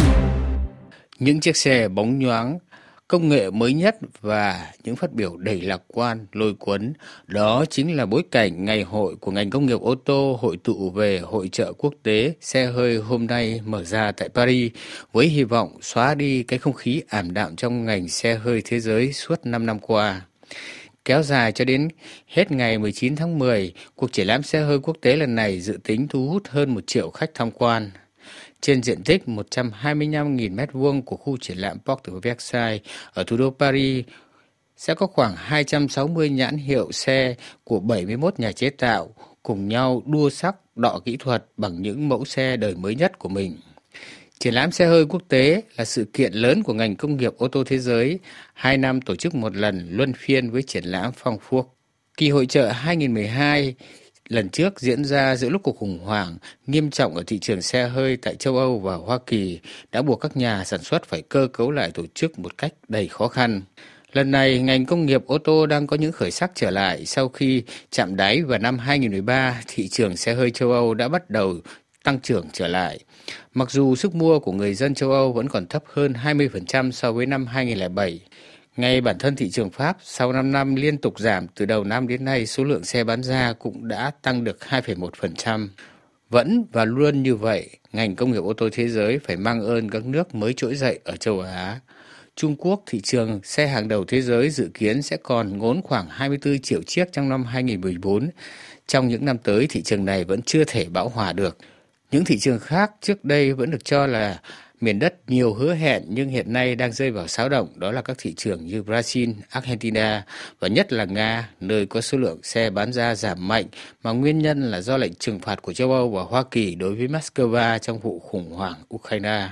Những chiếc xe bóng nhoáng, công nghệ mới nhất và những phát biểu đầy lạc quan, lôi cuốn, đó chính là bối cảnh ngày hội của ngành công nghiệp ô tô hội tụ về hội chợ quốc tế xe hơi hôm nay mở ra tại Paris với hy vọng xóa đi cái không khí ảm đạm trong ngành xe hơi thế giới suốt 5 năm qua. Kéo dài cho đến hết ngày 19 tháng 10, cuộc triển lãm xe hơi quốc tế lần này dự tính thu hút hơn 1 triệu khách tham quan. Trên diện tích 125.000 m2 của khu triển lãm Porte de Versailles ở thủ đô Paris sẽ có khoảng 260 nhãn hiệu xe của 71 nhà chế tạo cùng nhau đua sắc đọ kỹ thuật bằng những mẫu xe đời mới nhất của mình. Triển lãm xe hơi quốc tế là sự kiện lớn của ngành công nghiệp ô tô thế giới, 2 năm tổ chức một lần luân phiên với triển lãm Frankfurt. Kỳ hội chợ 2012 lần trước diễn ra giữa lúc cuộc khủng hoảng nghiêm trọng ở thị trường xe hơi tại châu Âu và Hoa Kỳ đã buộc các nhà sản xuất phải cơ cấu lại tổ chức một cách đầy khó khăn. Lần này, ngành công nghiệp ô tô đang có những khởi sắc trở lại sau khi chạm đáy vào năm 2013, thị trường xe hơi châu Âu đã bắt đầu tăng trưởng trở lại. Mặc dù sức mua của người dân châu Âu vẫn còn thấp hơn 20% so với năm 2007. Ngay bản thân thị trường Pháp, sau 5 năm liên tục giảm từ đầu năm đến nay, số lượng xe bán ra cũng đã tăng được 2,1%. Vẫn và luôn như vậy, ngành công nghiệp ô tô thế giới phải mang ơn các nước mới trỗi dậy ở châu Á. Trung Quốc, thị trường xe hàng đầu thế giới dự kiến sẽ còn ngốn khoảng 24 triệu chiếc trong năm 2014. Trong những năm tới, thị trường này vẫn chưa thể bão hòa được. Những thị trường khác trước đây vẫn được cho là miền đất nhiều hứa hẹn nhưng hiện nay đang rơi vào xáo động, đó là các thị trường như Brazil, Argentina và nhất là Nga, nơi có số lượng xe bán ra giảm mạnh mà nguyên nhân là do lệnh trừng phạt của châu Âu và Hoa Kỳ đối với Moscow trong vụ khủng hoảng Ukraine.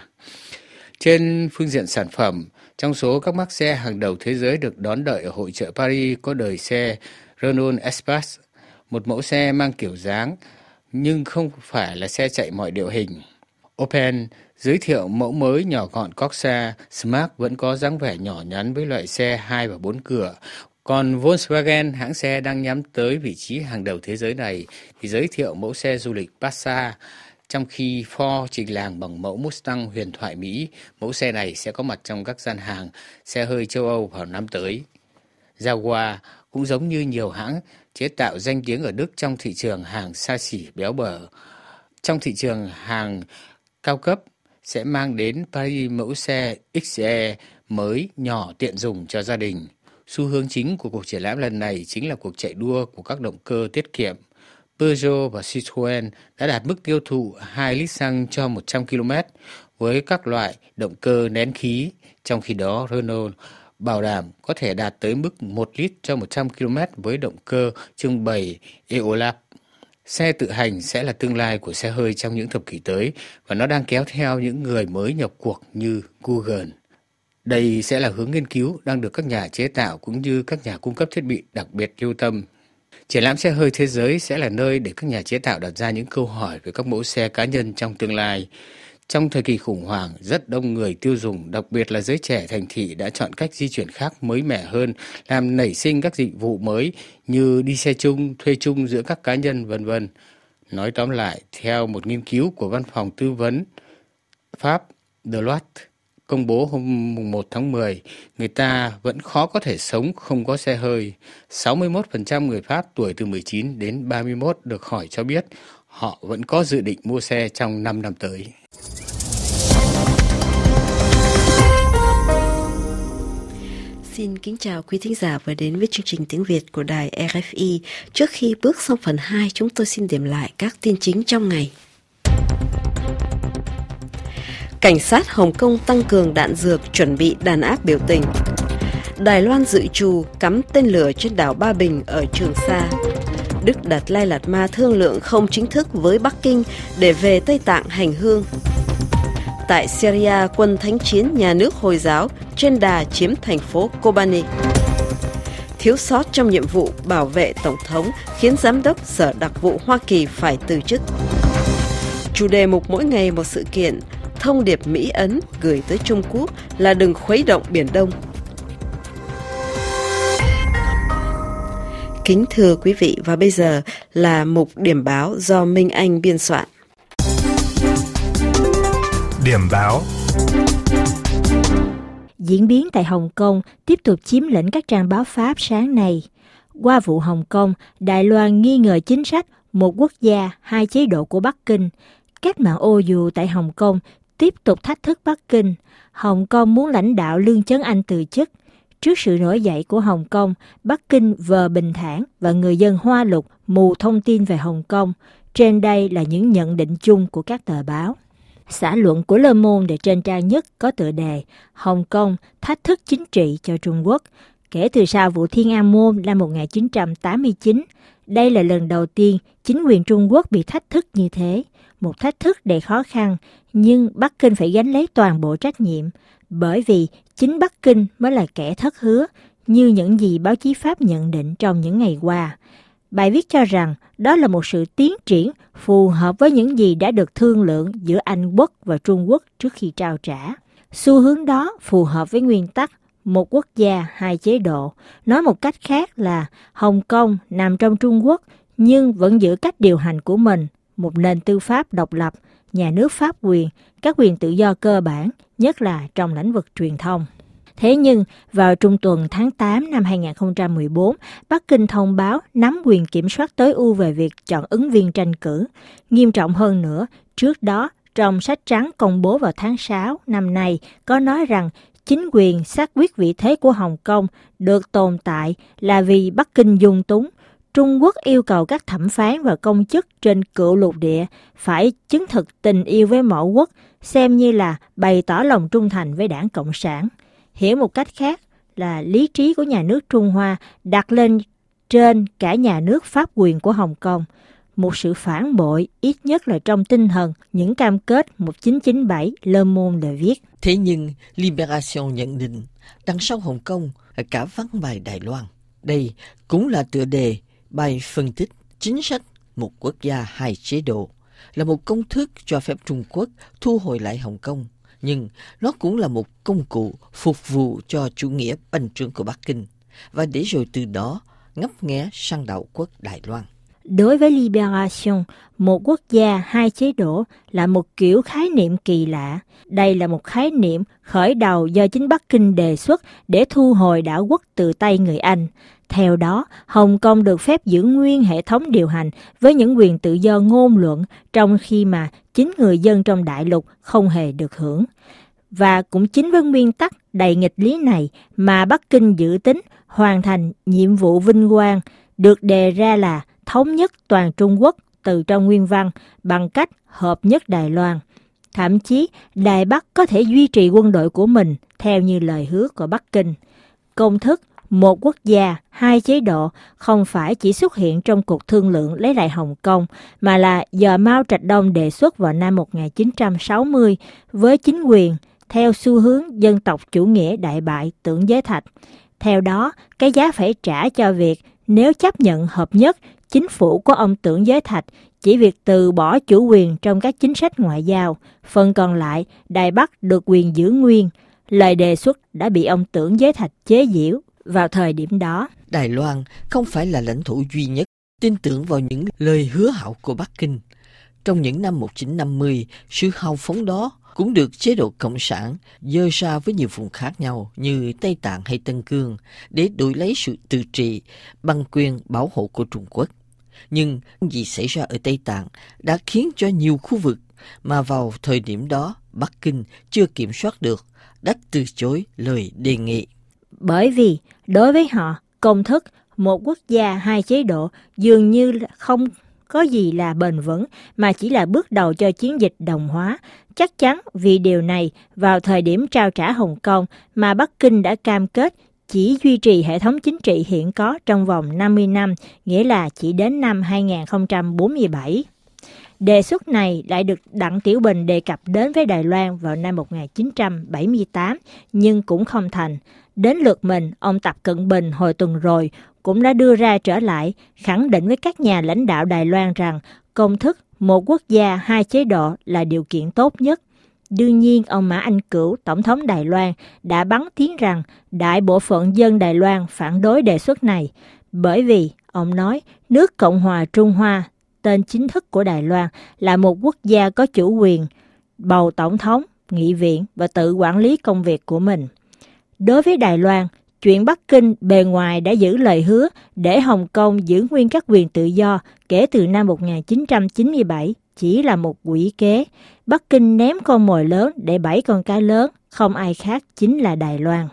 Trên phương diện sản phẩm, trong số các mác xe hàng đầu thế giới được đón đợi ở hội chợ Paris có đời xe Renault Espace, một mẫu xe mang kiểu dáng nhưng không phải là xe chạy mọi điệu hình. Opel giới thiệu mẫu mới nhỏ gọn Corsa. Smart vẫn có dáng vẻ nhỏ nhắn với loại xe 2 và 4 cửa. Còn Volkswagen, hãng xe đang nhắm tới vị trí hàng đầu thế giới này, thì giới thiệu mẫu xe du lịch Passat. Trong khi Ford trình làng bằng mẫu Mustang huyền thoại Mỹ, mẫu xe này sẽ có mặt trong các gian hàng xe hơi châu Âu vào năm tới. Jaguar cũng giống như nhiều hãng chế tạo danh tiếng ở Đức trong thị trường hàng xa xỉ béo bở. Trong thị trường hàng cao cấp sẽ mang đến Paris mẫu xe XE mới nhỏ tiện dùng cho gia đình. Xu hướng chính của cuộc triển lãm lần này chính là cuộc chạy đua của các động cơ tiết kiệm. Peugeot và Citroën đã đạt mức tiêu thụ 2 lít xăng cho 100 km với các loại động cơ nén khí, trong khi đó Renault bảo đảm có thể đạt tới mức 1 lít cho 100 km với động cơ trưng bày EOLab. Xe tự hành sẽ là tương lai của xe hơi trong những thập kỷ tới và nó đang kéo theo những người mới nhập cuộc như Google. Đây sẽ là hướng nghiên cứu đang được các nhà chế tạo cũng như các nhà cung cấp thiết bị đặc biệt lưu tâm. Triển lãm xe hơi thế giới sẽ là nơi để các nhà chế tạo đặt ra những câu hỏi về các mẫu xe cá nhân trong tương lai. Trong thời kỳ khủng hoảng, rất đông người tiêu dùng, đặc biệt là giới trẻ thành thị đã chọn cách di chuyển khác mới mẻ hơn, làm nảy sinh các dịch vụ mới như đi xe chung, thuê chung giữa các cá nhân, v.v. Nói tóm lại, theo một nghiên cứu của văn phòng tư vấn Pháp Deloitte công bố hôm 1 tháng 10, người ta vẫn khó có thể sống không có xe hơi. 61% người Pháp tuổi từ 19 đến 31 được hỏi cho biết họ vẫn có dự định mua xe trong 5 năm tới. Xin kính chào quý thính giả vừa đến với chương trình tiếng Việt của đài RFI. Trước khi bước sang phần 2, chúng tôi xin điểm lại các tin chính trong ngày. Cảnh sát Hồng Kông tăng cường đạn dược chuẩn bị đàn áp biểu tình. Đài Loan dự trù cắm tên lửa trên đảo Ba Bình ở Trường Sa. Đức đặt Lai Lạt Ma thương lượng không chính thức với Bắc Kinh để về Tây Tạng hành hương. Tại Syria, quân thánh chiến nhà nước Hồi giáo trên đà chiếm thành phố Kobani. Thiếu sót trong nhiệm vụ bảo vệ Tổng thống khiến Giám đốc Sở Đặc vụ Hoa Kỳ phải từ chức. Chủ đề mục mỗi ngày một sự kiện, thông điệp Mỹ-Ấn gửi tới Trung Quốc là đừng khuấy động Biển Đông. Kính thưa quý vị, và bây giờ là mục điểm báo do Minh Anh biên soạn. Điểm báo. Diễn biến tại Hồng Kông tiếp tục chiếm lĩnh các trang báo Pháp sáng nay. Qua vụ Hồng Kông, Đài Loan nghi ngờ chính sách một quốc gia, hai chế độ của Bắc Kinh. Cách mạng ô dù tại Hồng Kông tiếp tục thách thức Bắc Kinh. Hồng Kông muốn lãnh đạo Lương Chấn Anh từ chức. Trước sự nổi dậy của Hồng Kông, Bắc Kinh vờ bình thản và người dân Hoa Lục mù thông tin về Hồng Kông. Trên đây là những nhận định chung của các tờ báo. Xã luận của Le Monde trên trang nhất có tựa đề Hồng Kông thách thức chính trị cho Trung Quốc. Kể từ sau vụ Thiên An Môn năm 1989, đây là lần đầu tiên chính quyền Trung Quốc bị thách thức như thế. Một thách thức đầy khó khăn, nhưng Bắc Kinh phải gánh lấy toàn bộ trách nhiệm, bởi vì chính Bắc Kinh mới là kẻ thất hứa, như những gì báo chí Pháp nhận định trong những ngày qua. Bài viết cho rằng đó là một sự tiến triển phù hợp với những gì đã được thương lượng giữa Anh Quốc và Trung Quốc trước khi trao trả. Xu hướng đó phù hợp với nguyên tắc một quốc gia, hai chế độ. Nói một cách khác là Hồng Kông nằm trong Trung Quốc nhưng vẫn giữ cách điều hành của mình, một nền tư pháp độc lập, nhà nước pháp quyền, các quyền tự do cơ bản, nhất là trong lĩnh vực truyền thông. Thế nhưng, vào trung tuần tháng 8 năm 2014, Bắc Kinh thông báo nắm quyền kiểm soát tối ưu về việc chọn ứng viên tranh cử. Nghiêm trọng hơn nữa, trước đó, trong sách trắng công bố vào tháng 6 năm nay, có nói rằng chính quyền xác quyết vị thế của Hồng Kông được tồn tại là vì Bắc Kinh dung túng. Trung Quốc yêu cầu các thẩm phán và công chức trên cựu lục địa phải chứng thực tình yêu với mẫu quốc, xem như là bày tỏ lòng trung thành với Đảng Cộng sản. Hiểu một cách khác là lý trí của nhà nước Trung Hoa đặt lên trên cả nhà nước pháp quyền của Hồng Kông. Một sự phản bội ít nhất là trong tinh thần những cam kết 1997 Le Monde đã viết. Thế nhưng Libération nhận định đằng sau Hồng Kông là cả vắng bài Đài Loan. Đây cũng là tựa đề bài phân tích chính sách một quốc gia hai chế độ. là một công thức cho phép Trung Quốc thu hồi lại Hồng Kông, nhưng nó cũng là một công cụ phục vụ cho chủ nghĩa bành trướng của Bắc Kinh, và để rồi từ đó ngấp nghé sang đảo quốc Đài Loan. Đối với Libération, một quốc gia hai chế độ là một kiểu khái niệm kỳ lạ. Đây là một khái niệm khởi đầu do chính Bắc Kinh đề xuất để thu hồi đảo quốc từ tay người Anh. Theo đó, Hồng Kông được phép giữ nguyên hệ thống điều hành với những quyền tự do ngôn luận, trong khi mà chính người dân trong đại lục không hề được hưởng. Và cũng chính với nguyên tắc đầy nghịch lý này mà Bắc Kinh dự tính hoàn thành nhiệm vụ vinh quang được đề ra là thống nhất toàn Trung Quốc từ trong nguyên văn bằng cách hợp nhất Đài Loan. Thậm chí, Đài Bắc có thể duy trì quân đội của mình theo như lời hứa của Bắc Kinh. Công thức một quốc gia, hai chế độ không phải chỉ xuất hiện trong cuộc thương lượng lấy lại Hồng Kông, mà là do Mao Trạch Đông đề xuất vào năm 1960 với chính quyền theo xu hướng dân tộc chủ nghĩa đại bại Tưởng Giới Thạch. Theo đó, cái giá phải trả cho việc nếu chấp nhận hợp nhất, chính phủ của ông Tưởng Giới Thạch chỉ việc từ bỏ chủ quyền trong các chính sách ngoại giao, phần còn lại Đài Bắc được quyền giữ nguyên. Lời đề xuất đã bị ông Tưởng Giới Thạch chế giễu vào thời điểm đó. Đài Loan không phải là lãnh thổ duy nhất tin tưởng vào những lời hứa hảo của Bắc Kinh. Trong những năm 1950, sự hào phóng đó cũng được chế độ Cộng sản dơ ra với nhiều vùng khác nhau như Tây Tạng hay Tân Cương để đổi lấy sự tự trị bằng quyền bảo hộ của Trung Quốc. Nhưng gì xảy ra ở Tây Tạng đã khiến cho nhiều khu vực mà vào thời điểm đó Bắc Kinh chưa kiểm soát được đã từ chối lời đề nghị. Bởi vì đối với họ, công thức một quốc gia hai chế độ dường như không có gì là bền vững mà chỉ là bước đầu cho chiến dịch đồng hóa. Chắc chắn vì điều này, vào thời điểm trao trả Hồng Kông mà Bắc Kinh đã cam kết chỉ duy trì hệ thống chính trị hiện có trong vòng 50 năm, nghĩa là chỉ đến năm 2047. Đề xuất này lại được Đặng Tiểu Bình đề cập đến với Đài Loan vào năm 1978, nhưng cũng không thành. Đến lượt mình, ông Tập Cận Bình hồi tuần rồi cũng đã đưa ra trở lại, khẳng định với các nhà lãnh đạo Đài Loan rằng công thức một quốc gia hai chế độ là điều kiện tốt nhất. Đương nhiên, ông Mã Anh Cửu, Tổng thống Đài Loan, đã bắn tiếng rằng đại bộ phận dân Đài Loan phản đối đề xuất này, bởi vì, ông nói, nước Cộng hòa Trung Hoa, tên chính thức của Đài Loan, là một quốc gia có chủ quyền, bầu tổng thống, nghị viện và tự quản lý công việc của mình. Đối với Đài Loan, chuyện Bắc Kinh bề ngoài đã giữ lời hứa để Hồng Kông giữ nguyên các quyền tự do kể từ năm 1997 chỉ là một quỷ kế. Bắc Kinh ném con mồi lớn để bẫy con cá lớn, không ai khác chính là Đài Loan.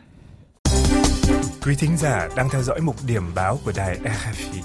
Quý thính giả đang theo dõi mục điểm báo của đài RFI.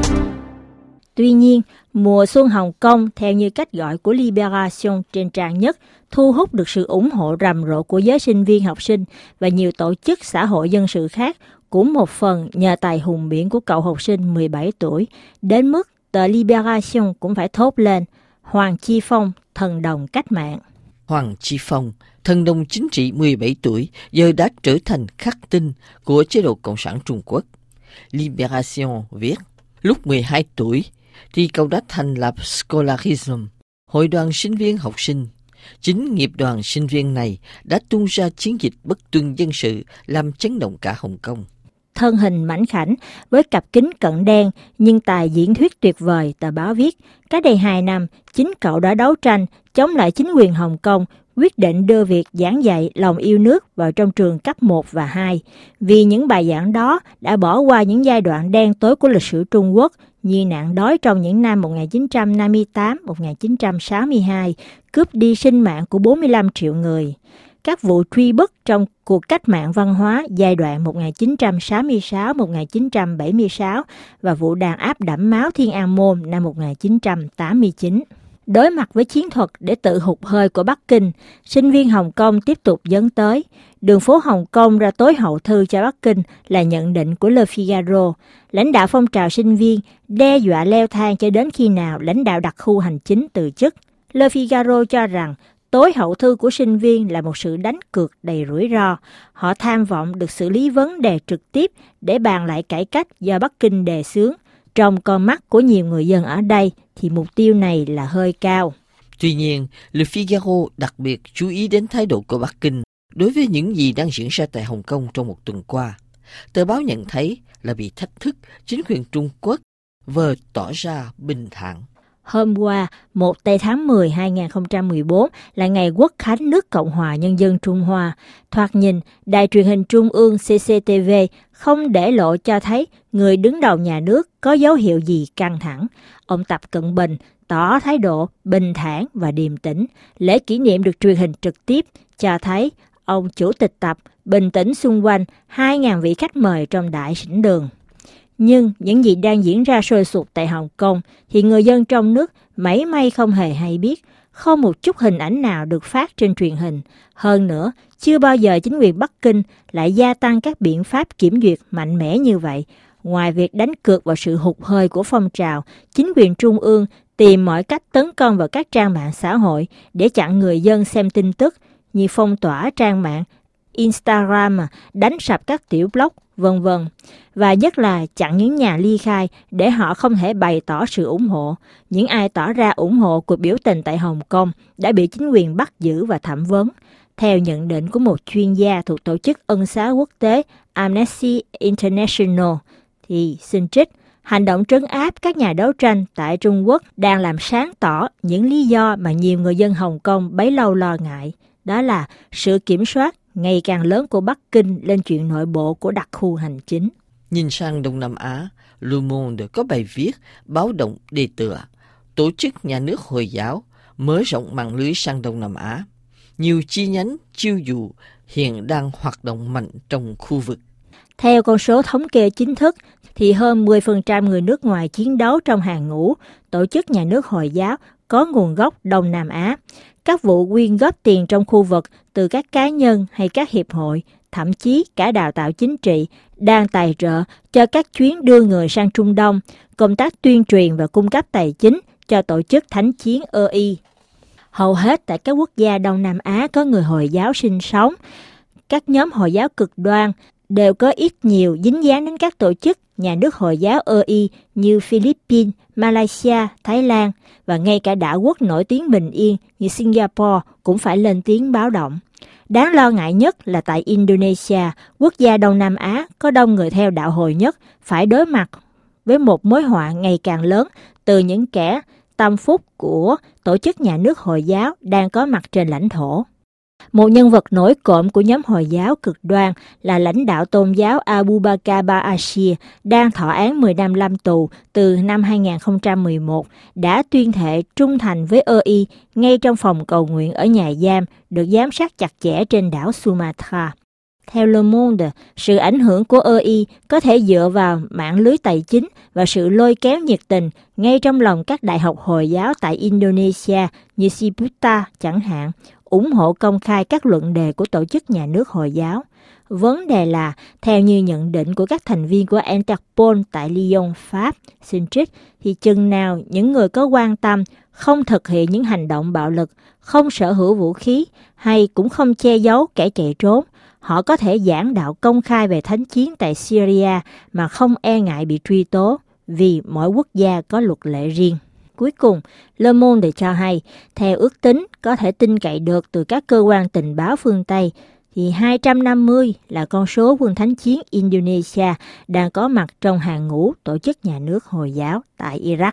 Tuy nhiên, mùa xuân Hồng Kông theo như cách gọi của Libération trên trang nhất thu hút được sự ủng hộ rầm rộ của giới sinh viên học sinh và nhiều tổ chức xã hội dân sự khác, cũng một phần nhờ tài hùng biện của cậu học sinh 17 tuổi, đến mức tờ Libération cũng phải thốt lên Hoàng Chi Phong, thần đồng cách mạng. Hoàng Chi Phong, thần đồng chính trị 17 tuổi, giờ đã trở thành khắc tinh của chế độ Cộng sản Trung Quốc. Libération viết, lúc 12 tuổi thì cậu đã thành lập Scholarism, hội đoàn sinh viên học sinh. Chính nghiệp đoàn sinh viên này đã tung ra chiến dịch bất tuân dân sự làm chấn động cả Hồng Kông. Thân hình mảnh khảnh với cặp kính cận đen nhưng tài diễn thuyết tuyệt vời, tờ báo viết, cách đây 2 năm, chính cậu đã đấu tranh chống lại chính quyền Hồng Kông, quyết định đưa việc giảng dạy lòng yêu nước vào trong trường cấp 1 và 2. Vì những bài giảng đó đã bỏ qua những giai đoạn đen tối của lịch sử Trung Quốc như nạn đói trong những năm 1958-1962, cướp đi sinh mạng của 45 triệu người. Các vụ truy bức trong cuộc cách mạng văn hóa giai đoạn 1966-1976 và vụ đàn áp đẫm máu Thiên An Môn năm 1989. Đối mặt với chiến thuật để tự hụt hơi của Bắc Kinh, sinh viên Hồng Kông tiếp tục dấn tới. Đường phố Hồng Kông ra tối hậu thư cho Bắc Kinh là nhận định của Le Figaro. Lãnh đạo phong trào sinh viên đe dọa leo thang cho đến khi nào lãnh đạo đặc khu hành chính từ chức. Le Figaro cho rằng tối hậu thư của sinh viên là một sự đánh cược đầy rủi ro. Họ tham vọng được xử lý vấn đề trực tiếp để bàn lại cải cách do Bắc Kinh đề xướng. Trong con mắt của nhiều người dân ở đây, thì mục tiêu này là hơi cao. Tuy nhiên, Le Figaro đặc biệt chú ý đến thái độ của Bắc Kinh đối với những gì đang diễn ra tại Hồng Kông trong một tuần qua. Tờ báo nhận thấy là bị thách thức, chính quyền Trung Quốc vừa tỏ ra bình thản. Hôm qua, 1 tây tháng 10 2014 là ngày Quốc khánh nước Cộng hòa Nhân dân Trung Hoa. Thoạt nhìn, Đài truyền hình Trung ương CCTV không để lộ cho thấy người đứng đầu nhà nước có dấu hiệu gì căng thẳng. Ông Tập Cận Bình tỏ thái độ bình thản và điềm tĩnh. Lễ kỷ niệm được truyền hình trực tiếp cho thấy ông Chủ tịch Tập bình tĩnh xung quanh 2.000 vị khách mời trong đại sảnh đường. Nhưng những gì đang diễn ra sôi sục tại Hồng Kông thì người dân trong nước mảy may không hề hay biết. Không một chút hình ảnh nào được phát trên truyền hình. Hơn nữa, chưa bao giờ chính quyền Bắc Kinh lại gia tăng các biện pháp kiểm duyệt mạnh mẽ như vậy. Ngoài việc đánh cược vào sự hụt hơi của phong trào, chính quyền trung ương tìm mọi cách tấn công vào các trang mạng xã hội để chặn người dân xem tin tức, như phong tỏa trang mạng Instagram, đánh sập các tiểu blog, v.v. Và nhất là chặn những nhà ly khai để họ không thể bày tỏ sự ủng hộ. Những ai tỏ ra ủng hộ cuộc biểu tình tại Hồng Kông đã bị chính quyền bắt giữ và thẩm vấn. Theo nhận định của một chuyên gia thuộc Tổ chức Ân xá Quốc tế Amnesty International, thì xin trích, hành động trấn áp các nhà đấu tranh tại Trung Quốc đang làm sáng tỏ những lý do mà nhiều người dân Hồng Kông bấy lâu lo ngại. Đó là sự kiểm soát ngày càng lớn của Bắc Kinh lên chuyện nội bộ của đặc khu hành chính. Nhìn sang Đông Nam Á, Le Monde có bài viết báo động đề tựa Tổ chức Nhà nước Hồi giáo mở rộng mạng lưới sang Đông Nam Á. Nhiều chi nhánh chiêu dụ hiện đang hoạt động mạnh trong khu vực. Theo con số thống kê chính thức, thì hơn 10% người nước ngoài chiến đấu trong hàng ngũ Tổ chức Nhà nước Hồi giáo có nguồn gốc Đông Nam Á. Các vụ quyên góp tiền trong khu vực từ các cá nhân hay các hiệp hội, thậm chí cả đào tạo chính trị, đang tài trợ cho các chuyến đưa người sang Trung Đông, công tác tuyên truyền và cung cấp tài chính cho tổ chức thánh chiến EI. Hầu hết tại các quốc gia Đông Nam Á có người Hồi giáo sinh sống. Các nhóm Hồi giáo cực đoan đều có ít nhiều dính dáng đến các tổ chức nhà nước Hồi giáo EI như Philippines, Malaysia, Thái Lan, và ngay cả đảo quốc nổi tiếng bình yên như Singapore cũng phải lên tiếng báo động. Đáng lo ngại nhất là tại Indonesia, quốc gia Đông Nam Á có đông người theo đạo Hồi nhất, phải đối mặt với một mối họa ngày càng lớn từ những kẻ tâm phúc của tổ chức nhà nước Hồi giáo đang có mặt trên lãnh thổ. Một nhân vật nổi cộm của nhóm Hồi giáo cực đoan là lãnh đạo tôn giáo Abu Bakr Bashir, đang thọ án 10 năm 5 tù từ năm 2011, đã tuyên thệ trung thành với EI ngay trong phòng cầu nguyện ở nhà giam, được giám sát chặt chẽ trên đảo Sumatra. Theo Le Monde, sự ảnh hưởng của EI có thể dựa vào mạng lưới tài chính và sự lôi kéo nhiệt tình ngay trong lòng các đại học Hồi giáo tại Indonesia như Ciputa chẳng hạn, ủng hộ công khai các luận đề của tổ chức nhà nước Hồi giáo. Vấn đề là, theo như nhận định của các thành viên của Interpol tại Lyon, Pháp, xin trích, thì chừng nào những người có quan tâm không thực hiện những hành động bạo lực, không sở hữu vũ khí hay cũng không che giấu kẻ chạy trốn, họ có thể giảng đạo công khai về thánh chiến tại Syria mà không e ngại bị truy tố, vì mỗi quốc gia có luật lệ riêng. Cuối cùng, Le Monde cho hay, theo ước tính có thể tin cậy được từ các cơ quan tình báo phương Tây, thì 250 là con số quân thánh chiến Indonesia đang có mặt trong hàng ngũ tổ chức nhà nước Hồi giáo tại Iraq.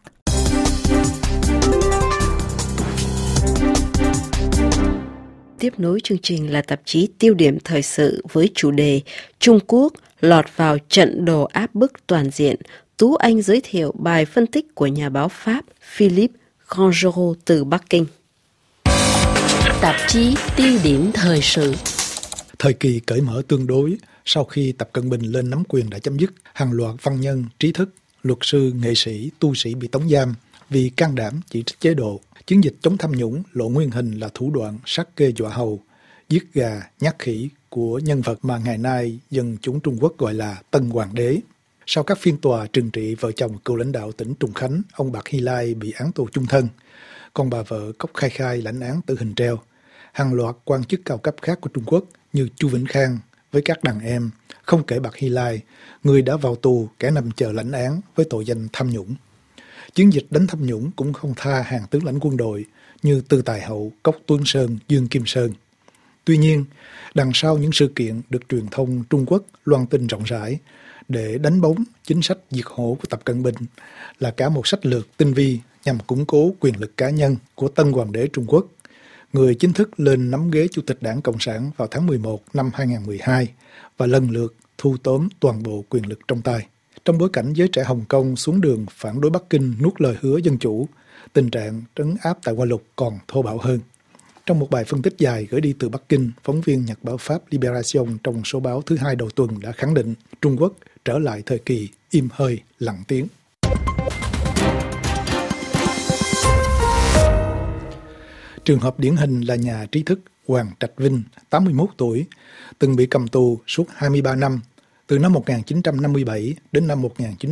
Tiếp nối chương trình là tạp chí Tiêu điểm thời sự với chủ đề Trung Quốc lọt vào trận đồ áp bức toàn diện. Tú Anh giới thiệu bài phân tích của nhà báo Pháp Philippe Grandjean từ Bắc Kinh. Tạp chí Tiêu điểm thời sự. Thời kỳ cởi mở tương đối, sau khi Tập Cận Bình lên nắm quyền đã chấm dứt, hàng loạt văn nhân, trí thức, luật sư, nghệ sĩ, tu sĩ bị tống giam vì can đảm chỉ trích chế độ. Chiến dịch chống tham nhũng lộ nguyên hình là thủ đoạn sát kê dọa hầu, giết gà, nhát khỉ của nhân vật mà ngày nay dân chúng Trung Quốc gọi là Tân Hoàng đế. Sau các phiên tòa trừng trị vợ chồng cựu lãnh đạo tỉnh Trùng Khánh, ông Bạc Hy Lai bị án tù chung thân, còn bà vợ Cốc Khai Khai lãnh án tử hình treo. Hàng loạt quan chức cao cấp khác của Trung Quốc như Chu Vĩnh Khang với các đàn em, không kể Bạc Hy Lai, người đã vào tù, kẻ nằm chờ lãnh án với tội danh tham nhũng. Chiến dịch đánh tham nhũng cũng không tha hàng tướng lãnh quân đội như Tư Tài Hậu, Cốc Tuấn Sơn, Dương Kim Sơn. Tuy nhiên, đằng sau những sự kiện được truyền thông Trung Quốc loan tin rộng rãi để đánh bóng chính sách diệt hổ của Tập Cận Bình là cả một sách lược tinh vi nhằm củng cố quyền lực cá nhân của tân hoàng đế Trung Quốc, người chính thức lên nắm ghế Chủ tịch Đảng Cộng sản vào tháng 11 năm 2012 và lần lượt thu tóm toàn bộ quyền lực trong tay. Trong bối cảnh giới trẻ Hồng Kông xuống đường phản đối Bắc Kinh nuốt lời hứa dân chủ, tình trạng trấn áp tại Hoa Lục còn thô bạo hơn. Trong một bài phân tích dài gửi đi từ Bắc Kinh, phóng viên nhật báo Pháp Libération trong số báo thứ 2 đầu tuần đã khẳng định Trung Quốc trở lại thời kỳ im hơi lặng tiếng. Trường hợp điển hình là nhà trí thức Hoàng Trạch Vinh, 81 tuổi, từng bị cầm tù suốt 23 năm, từ năm 1957 đến năm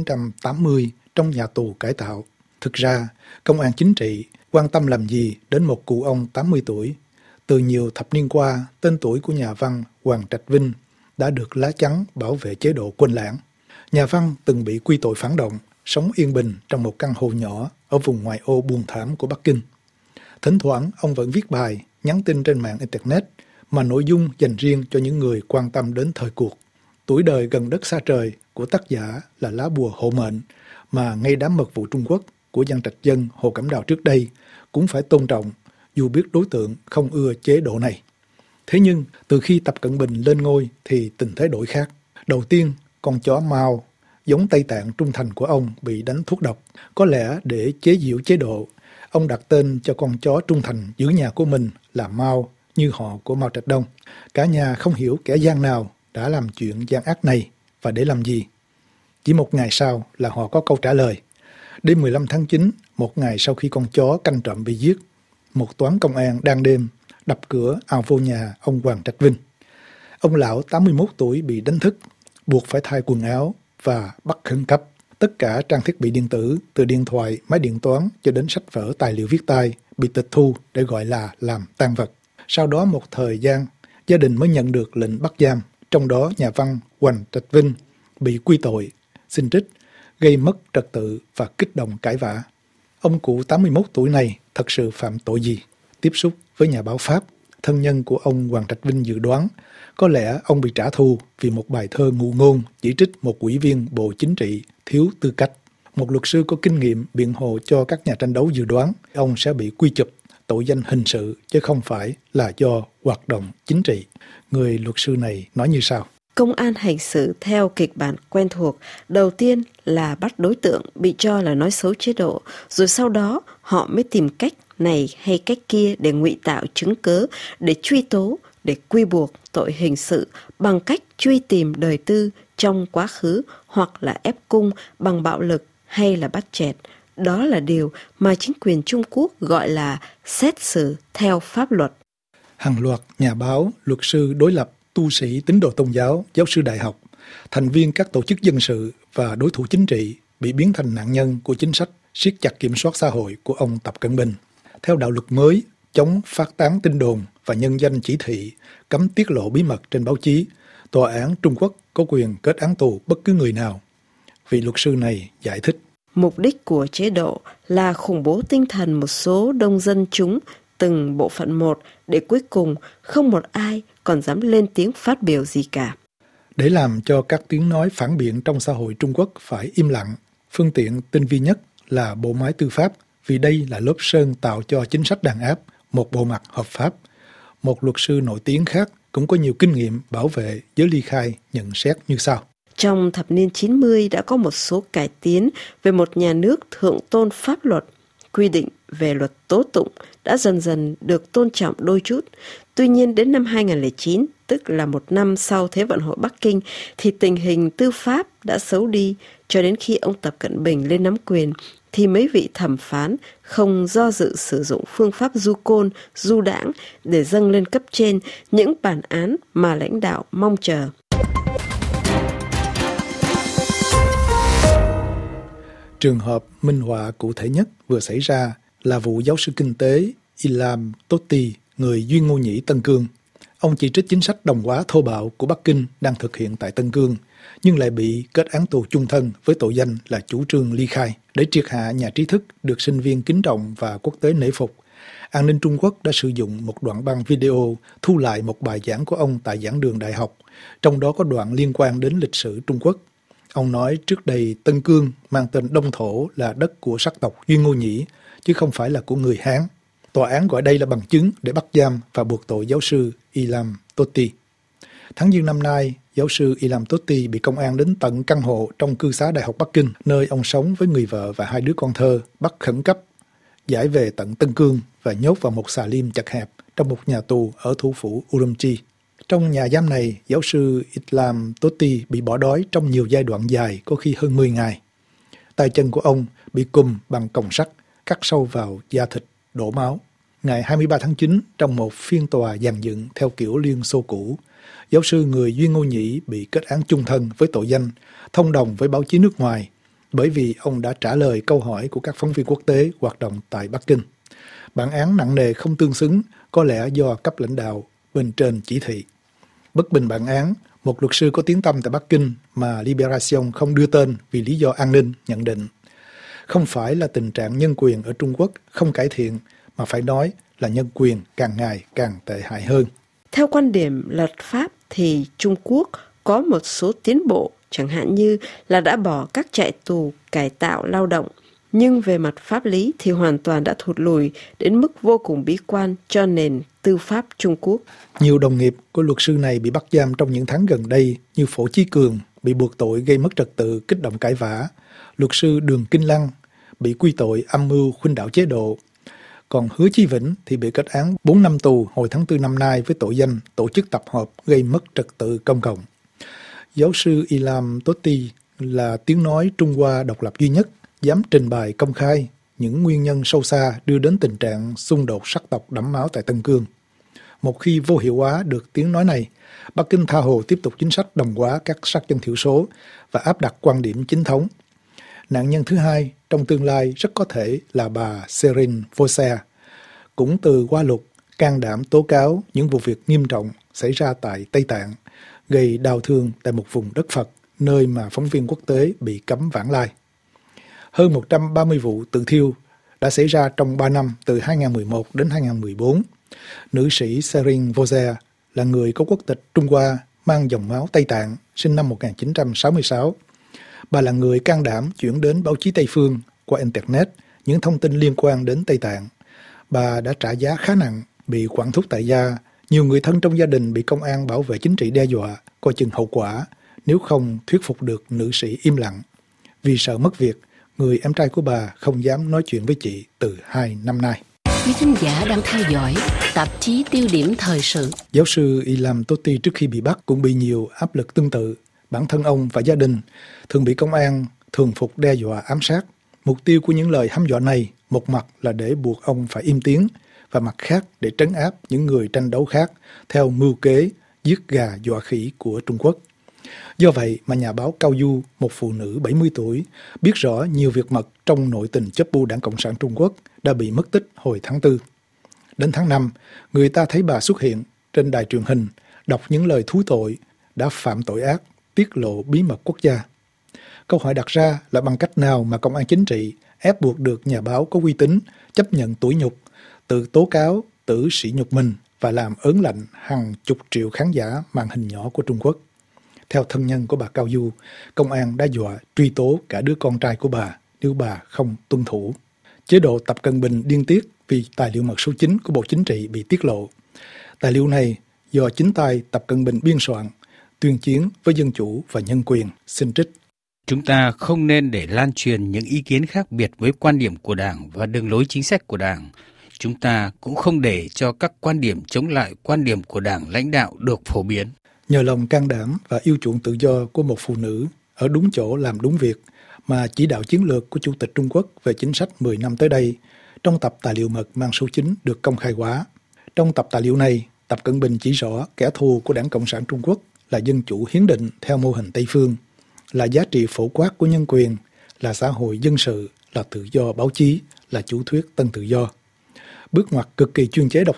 1980 trong nhà tù cải tạo. Thực ra, công an chính trị quan tâm làm gì đến một cụ ông 80 tuổi. Từ nhiều thập niên qua, tên tuổi của nhà văn Hoàng Trạch Vinh đã được lá chắn bảo vệ chế độ quên lãng. Nhà văn từng bị quy tội phản động, sống yên bình trong một căn hộ nhỏ ở vùng ngoại ô buồn thảm của Bắc Kinh. Thỉnh thoảng, ông vẫn viết bài, nhắn tin trên mạng Internet, mà nội dung dành riêng cho những người quan tâm đến thời cuộc. Tuổi đời gần đất xa trời của tác giả là lá bùa hộ mệnh, mà ngay đám mật vụ Trung Quốc của Giang Trạch Dân Hồ Cẩm Đào trước đây cũng phải tôn trọng, dù biết đối tượng không ưa chế độ này. Thế nhưng, từ khi Tập Cận Bình lên ngôi thì tình thế đổi khác. Đầu tiên, con chó Mao, giống Tây Tạng trung thành của ông bị đánh thuốc độc. Có lẽ để chế giễu chế độ, ông đặt tên cho con chó trung thành giữ nhà của mình là Mao, như họ của Mao Trạch Đông. Cả nhà không hiểu kẻ gian nào đã làm chuyện gian ác này và để làm gì. Chỉ một ngày sau là họ có câu trả lời. Đêm 15 tháng 9, một ngày sau khi con chó canh trộm bị giết, một toán công an đang đêm đập cửa ào vô nhà ông Hoàng Trạch Vinh. Ông lão 81 tuổi bị đánh thức, buộc phải thay quần áo và bắt khẩn cấp. Tất cả trang thiết bị điện tử, từ điện thoại, máy điện toán cho đến sách vở, tài liệu viết tay bị tịch thu để gọi là làm tang vật. Sau đó một thời gian, gia đình mới nhận được lệnh bắt giam, trong đó nhà văn Hoàng Trạch Vinh bị quy tội, xin trích, gây mất trật tự và kích động cãi vã. Ông cụ 81 tuổi này thật sự phạm tội gì? Tiếp xúc với nhà báo Pháp, thân nhân của ông Hoàng Trạch Vinh dự đoán có lẽ ông bị trả thù vì một bài thơ ngụ ngôn chỉ trích một ủy viên Bộ Chính trị thiếu tư cách. Một luật sư có kinh nghiệm biện hộ cho các nhà tranh đấu dự đoán ông sẽ bị quy chụp tội danh hình sự chứ không phải là do hoạt động chính trị. Người luật sư này nói như sau. Công an hành xử theo kịch bản quen thuộc, đầu tiên là bắt đối tượng bị cho là nói xấu chế độ, rồi sau đó họ mới tìm cách này hay cách kia để ngụy tạo chứng cớ, để truy tố, để quy buộc tội hình sự bằng cách truy tìm đời tư trong quá khứ hoặc là ép cung bằng bạo lực hay là bắt chẹt. Đó là điều mà chính quyền Trung Quốc gọi là xét xử theo pháp luật. Hàng loạt nhà báo, luật sư đối lập, tu sĩ tín đồ tôn giáo, giáo sư đại học, thành viên các tổ chức dân sự và đối thủ chính trị bị biến thành nạn nhân của chính sách siết chặt kiểm soát xã hội của ông Tập Cận Bình. Theo đạo luật mới, chống phát tán tin đồn và nhân danh chỉ thị, cấm tiết lộ bí mật trên báo chí, tòa án Trung Quốc có quyền kết án tù bất cứ người nào. Vị luật sư này giải thích. Mục đích của chế độ là khủng bố tinh thần một số đông dân chúng, từng bộ phận một, để cuối cùng không một ai còn dám lên tiếng phát biểu gì cả. Để làm cho các tiếng nói phản biện trong xã hội Trung Quốc phải im lặng, phương tiện tinh vi nhất là bộ máy tư pháp, vì đây là lớp sơn tạo cho chính sách đàn áp một bộ mặt hợp pháp. Một luật sư nổi tiếng khác cũng có nhiều kinh nghiệm bảo vệ giới ly khai nhận xét như sau. Trong thập niên 90 đã có một số cải tiến về một nhà nước thượng tôn pháp luật. Quy định về luật tố tụng đã dần dần được tôn trọng đôi chút. Tuy nhiên đến năm 2009, tức là một năm sau Thế vận hội Bắc Kinh, thì tình hình tư pháp đã xấu đi. Cho đến khi ông Tập Cận Bình lên nắm quyền, thì mấy vị thẩm phán không do dự sử dụng phương pháp du côn, du đãng để dâng lên cấp trên những bản án mà lãnh đạo mong chờ. Trường hợp minh họa cụ thể nhất vừa xảy ra là vụ giáo sư kinh tế Ilham Tohti, người Duyên Ngô Nhĩ Tân Cương. Ông chỉ trích chính sách đồng hóa thô bạo của Bắc Kinh đang thực hiện tại Tân Cương nhưng lại bị kết án tù chung thân với tội danh là chủ trương ly khai. Để triệt hạ nhà trí thức được sinh viên kính trọng và quốc tế nể phục, an ninh Trung Quốc đã sử dụng một đoạn băng video thu lại một bài giảng của ông tại giảng đường đại học, trong đó có đoạn liên quan đến lịch sử Trung Quốc. Ông nói trước đây Tân Cương mang tên Đông Thổ là đất của sắc tộc Duy Ngô Nhĩ, chứ không phải là của người Hán. Tòa án gọi đây là bằng chứng để bắt giam và buộc tội giáo sư Ilham Tohti. Tháng Giêng năm nay, giáo sư Ilham Tohti bị công an đến tận căn hộ trong cư xá Đại học Bắc Kinh, nơi ông sống với người vợ và 2 đứa con thơ, bắt khẩn cấp, giải về tận Tân Cương và nhốt vào một xà lim chật hẹp trong một nhà tù ở thủ phủ Urumqi. Trong nhà giam này, giáo sư Ilham Tohti bị bỏ đói trong nhiều giai đoạn dài, có khi hơn 10 ngày. Tay chân của ông bị cùm bằng còng sắt, cắt sâu vào da thịt, đổ máu. Ngày 23 tháng 9, trong một phiên tòa dàn dựng theo kiểu Liên Xô cũ, giáo sư người Duy Ngô Nhĩ bị kết án chung thân với tội danh thông đồng với báo chí nước ngoài, bởi vì ông đã trả lời câu hỏi của các phóng viên quốc tế hoạt động tại Bắc Kinh. Bản án nặng nề không tương xứng, có lẽ do cấp lãnh đạo bên trên chỉ thị. Bất bình bản án, một luật sư có tiếng tăm tại Bắc Kinh mà Libération không đưa tên vì lý do an ninh nhận định, không phải là tình trạng nhân quyền ở Trung Quốc không cải thiện, mà phải nói là nhân quyền càng ngày càng tệ hại hơn. Theo quan điểm luật pháp thì Trung Quốc có một số tiến bộ, chẳng hạn như là đã bỏ các trại tù cải tạo lao động, nhưng về mặt pháp lý thì hoàn toàn đã thụt lùi đến mức vô cùng bí quan cho nền tư pháp Trung Quốc. Nhiều đồng nghiệp của luật sư này bị bắt giam trong những tháng gần đây, như Phổ Chí Cường bị buộc tội gây mất trật tự, kích động cãi vã, luật sư Đường Kinh Lăng bị quy tội âm mưu khuynh đảo chế độ, còn Hứa Chí Vĩnh thì bị kết án 4 năm tù hồi tháng 4 năm nay với tội danh tổ chức tập hợp gây mất trật tự công cộng. Giáo sư Ilham Tohti là tiếng nói Trung Hoa độc lập duy nhất dám trình bày công khai những nguyên nhân sâu xa đưa đến tình trạng xung đột sắc tộc đẫm máu tại Tân Cương. Một khi vô hiệu hóa được tiếng nói này, Bắc Kinh tha hồ tiếp tục chính sách đồng hóa các sắc dân thiểu số và áp đặt quan điểm chính thống. Nạn nhân thứ hai trong tương lai rất có thể là bà Serine Vose, cũng từ qua luật can đảm tố cáo những vụ việc nghiêm trọng xảy ra tại Tây Tạng, gây đau thương tại một vùng đất Phật, nơi mà phóng viên quốc tế bị cấm vãng lai. Hơn 130 vụ tự thiêu đã xảy ra trong 3 năm từ 2011 đến 2014. Nữ sĩ Serine Vose là người có quốc tịch Trung Hoa, mang dòng máu Tây Tạng, sinh năm 1966. Bà là người can đảm chuyển đến báo chí Tây Phương qua Internet những thông tin liên quan đến Tây Tạng. Bà đã trả giá khá nặng, bị quản thúc tại gia. Nhiều người thân trong gia đình bị công an bảo vệ chính trị đe dọa, coi chừng hậu quả nếu không thuyết phục được nữ sĩ im lặng. Vì sợ mất việc, người em trai của bà không dám nói chuyện với chị từ 2 năm nay. Quý thính giả đang theo dõi tạp chí Tiêu điểm thời sự. Giáo sư Ilham Tohti trước khi bị bắt cũng bị nhiều áp lực tương tự. Bản thân ông và gia đình thường bị công an thường phục đe dọa ám sát. Mục tiêu của những lời hăm dọa này một mặt là để buộc ông phải im tiếng, và mặt khác để trấn áp những người tranh đấu khác theo mưu kế giết gà dọa khỉ của Trung Quốc. Do vậy mà nhà báo Cao Du, một phụ nữ 70 tuổi, biết rõ nhiều việc mật trong nội tình chấp bu Đảng Cộng sản Trung Quốc đã bị mất tích hồi tháng 4. Đến tháng 5, người ta thấy bà xuất hiện trên đài truyền hình, đọc những lời thú tội, đã phạm tội ác, tiết lộ bí mật quốc gia. Câu hỏi đặt ra là bằng cách nào mà công an chính trị ép buộc được nhà báo có uy tín chấp nhận tủi nhục, tự tố cáo, tự sỉ nhục mình và làm ớn lạnh hàng chục triệu khán giả màn hình nhỏ của Trung Quốc. Theo thân nhân của bà Cao Du, công an đã dọa truy tố cả đứa con trai của bà nếu bà không tuân thủ. Chế độ Tập Cận Bình điên tiết vì tài liệu mật số 9 của Bộ Chính trị bị tiết lộ. Tài liệu này do chính tay Tập Cận Bình biên soạn, tuyên chiến với dân chủ và nhân quyền, xin trích. Chúng ta không nên để lan truyền những ý kiến khác biệt với quan điểm của Đảng và đường lối chính sách của Đảng. Chúng ta cũng không để cho các quan điểm chống lại quan điểm của Đảng lãnh đạo được phổ biến. Nhờ lòng can đảm và yêu chuộng tự do của một phụ nữ ở đúng chỗ làm đúng việc mà chỉ đạo chiến lược của Chủ tịch Trung Quốc về chính sách 10 năm tới đây, trong tập tài liệu mật mang số 9 được công khai hóa. Trong tập tài liệu này, Tập Cận Bình chỉ rõ kẻ thù của Đảng Cộng sản Trung Quốc là dân chủ hiến định theo mô hình Tây Phương, là giá trị phổ quát của nhân quyền, là xã hội dân sự, là tự do báo chí, là chủ thuyết tân tự do. Bước ngoặt cực kỳ chuyên chế độc tài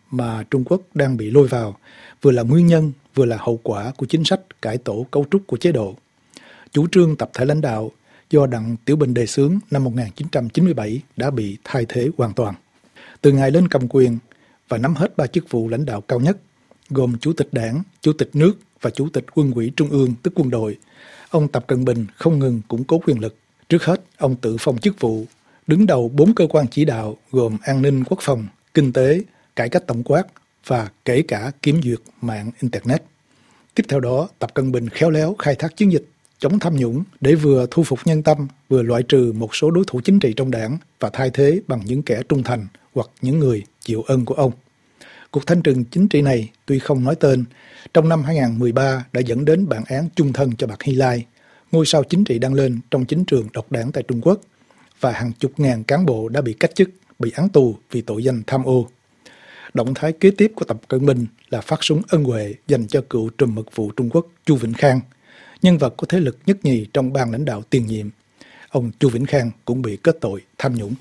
mà Trung Quốc đang bị lôi vào, vừa là nguyên nhân, vừa là hậu quả của chính sách cải tổ cấu trúc của chế độ. Chủ trương tập thể lãnh đạo do Đặng Tiểu Bình đề xướng năm 1997 đã bị thay thế hoàn toàn. Từ ngày lên cầm quyền và nắm hết 3 chức vụ lãnh đạo cao nhất, gồm Chủ tịch Đảng, Chủ tịch nước và Chủ tịch Quân ủy Trung ương tức quân đội, ông Tập Cận Bình không ngừng củng cố quyền lực. Trước hết, ông tự phong chức vụ, đứng đầu 4 cơ quan chỉ đạo gồm an ninh quốc phòng, kinh tế, cải cách tổng quát và kể cả kiểm duyệt mạng Internet. Tiếp theo đó, Tập Cận Bình khéo léo khai thác chiến dịch chống tham nhũng để vừa thu phục nhân tâm, vừa loại trừ một số đối thủ chính trị trong đảng và thay thế bằng những kẻ trung thành hoặc những người chịu ơn của ông. Cuộc thanh trừng chính trị này tuy không nói tên, trong năm 2013 đã dẫn đến bản án chung thân cho Bạc Hy Lai, ngôi sao chính trị đang lên trong chính trường độc đảng tại Trung Quốc, và hàng chục ngàn cán bộ đã bị cách chức, bị án tù vì tội danh tham ô. Động thái kế tiếp của Tập Cận Bình là phát súng ân huệ dành cho cựu trùm mật vụ Trung Quốc Chu Vĩnh Khang, nhân vật có thế lực nhất nhì trong ban lãnh đạo tiền nhiệm. Ông Chu Vĩnh Khang cũng bị kết tội tham nhũng.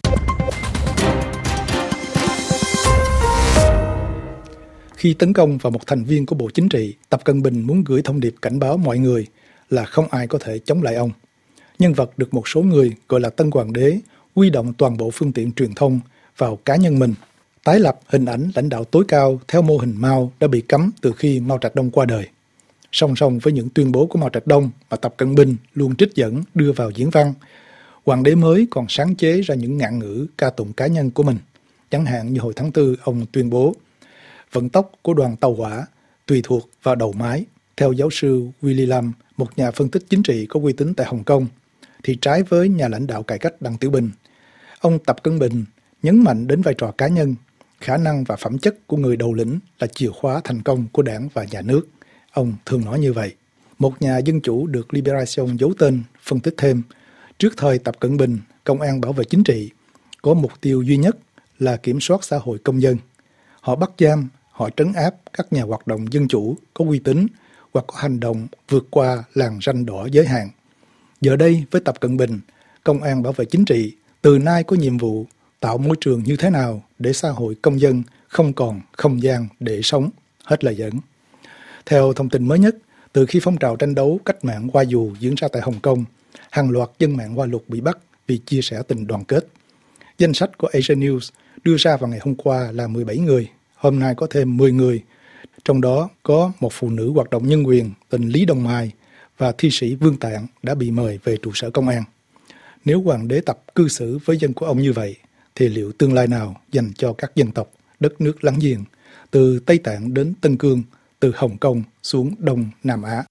Khi tấn công vào một thành viên của Bộ Chính trị, Tập Cận Bình muốn gửi thông điệp cảnh báo mọi người là không ai có thể chống lại ông. Nhân vật được một số người gọi là Tân Hoàng đế huy động toàn bộ phương tiện truyền thông vào cá nhân mình. Tái lập hình ảnh lãnh đạo tối cao theo mô hình Mao đã bị cấm từ khi Mao Trạch Đông qua đời. Song song với những tuyên bố của Mao Trạch Đông mà Tập Cận Bình luôn trích dẫn đưa vào diễn văn, Hoàng đế mới còn sáng chế ra những ngạn ngữ ca tụng cá nhân của mình. Chẳng hạn như hồi tháng 4 ông tuyên bố vận tốc của đoàn tàu hỏa tùy thuộc vào đầu mái. Theo giáo sư Willy Lam, một nhà phân tích chính trị có uy tín tại Hồng Kông, thì trái với nhà lãnh đạo cải cách Đặng Tiểu Bình, ông Tập Cận Bình nhấn mạnh đến vai trò cá nhân, khả năng và phẩm chất của người đầu lĩnh là chìa khóa thành công của đảng và nhà nước. Ông thường nói như vậy. Một nhà dân chủ được Liberation giấu tên phân tích thêm, trước thời Tập Cận Bình, công an bảo vệ chính trị có mục tiêu duy nhất là kiểm soát xã hội công dân. Họ bắt giam, họ trấn áp các nhà hoạt động dân chủ có uy tín hoặc có hành động vượt qua làn ranh đỏ giới hạn. Giờ đây với Tập Cận Bình, công an bảo vệ chính trị từ nay có nhiệm vụ tạo môi trường như thế nào để xã hội công dân không còn không gian để sống. Hết lời dẫn. Theo thông tin mới nhất, từ khi phong trào tranh đấu cách mạng Hoa Dù diễn ra tại Hồng Kông, hàng loạt dân mạng Hoa Lục bị bắt vì chia sẻ tình đoàn kết. Danh sách của Asia News đưa ra vào ngày hôm qua là 17 người, hôm nay có thêm 10 người. Trong đó có một phụ nữ hoạt động nhân quyền tên Lý Đông Mai và thi sĩ Vương Tạng đã bị mời về trụ sở công an. Nếu Hoàng đế Tập cư xử với dân của ông như vậy, thì liệu tương lai nào dành cho các dân tộc, đất nước láng giềng, từ Tây Tạng đến Tân Cương, từ Hồng Kông xuống Đông Nam Á?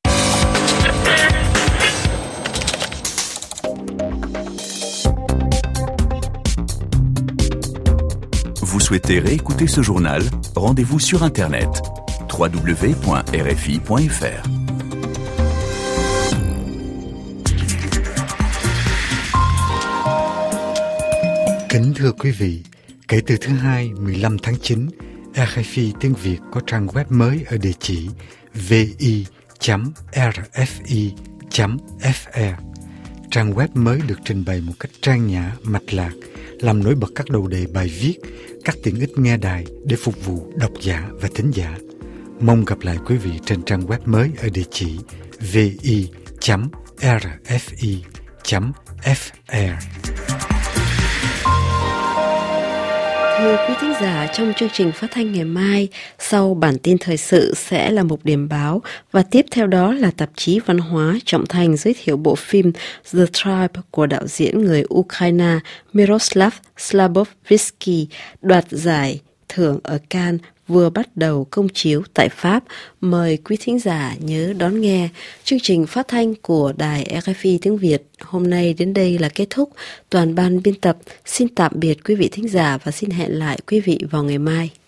Vous souhaitez réécouter ce journal? Rendez-vous sur Internet www.rfi.fr. Kính thưa quý vị, kể từ thứ Hai 15 tháng 9, RFI tiếng Việt có trang web mới ở địa chỉ vi.rfi.fr. Trang web mới được trình bày một cách trang nhã, mạch lạc, làm nổi bật các đầu đề bài viết, các tiện ích nghe đài để phục vụ độc giả và thính giả. Mong gặp lại quý vị trên trang web mới ở địa chỉ vi.rfi.fr. Thưa quý thính giả, trong chương trình phát thanh ngày mai, sau bản tin thời sự sẽ là một điểm báo và tiếp theo đó là tạp chí văn hóa Trọng Thành giới thiệu bộ phim The Tribe của đạo diễn người Ukraine Miroslav Slabovsky đoạt giải thưởng ở Cannes vừa bắt đầu công chiếu tại Pháp. Mời quý thính giả nhớ đón nghe. Chương trình phát thanh của đài RFI tiếng Việt hôm nay đến đây là kết thúc. Toàn ban biên tập xin tạm biệt quý vị thính giả và xin hẹn lại quý vị vào ngày mai.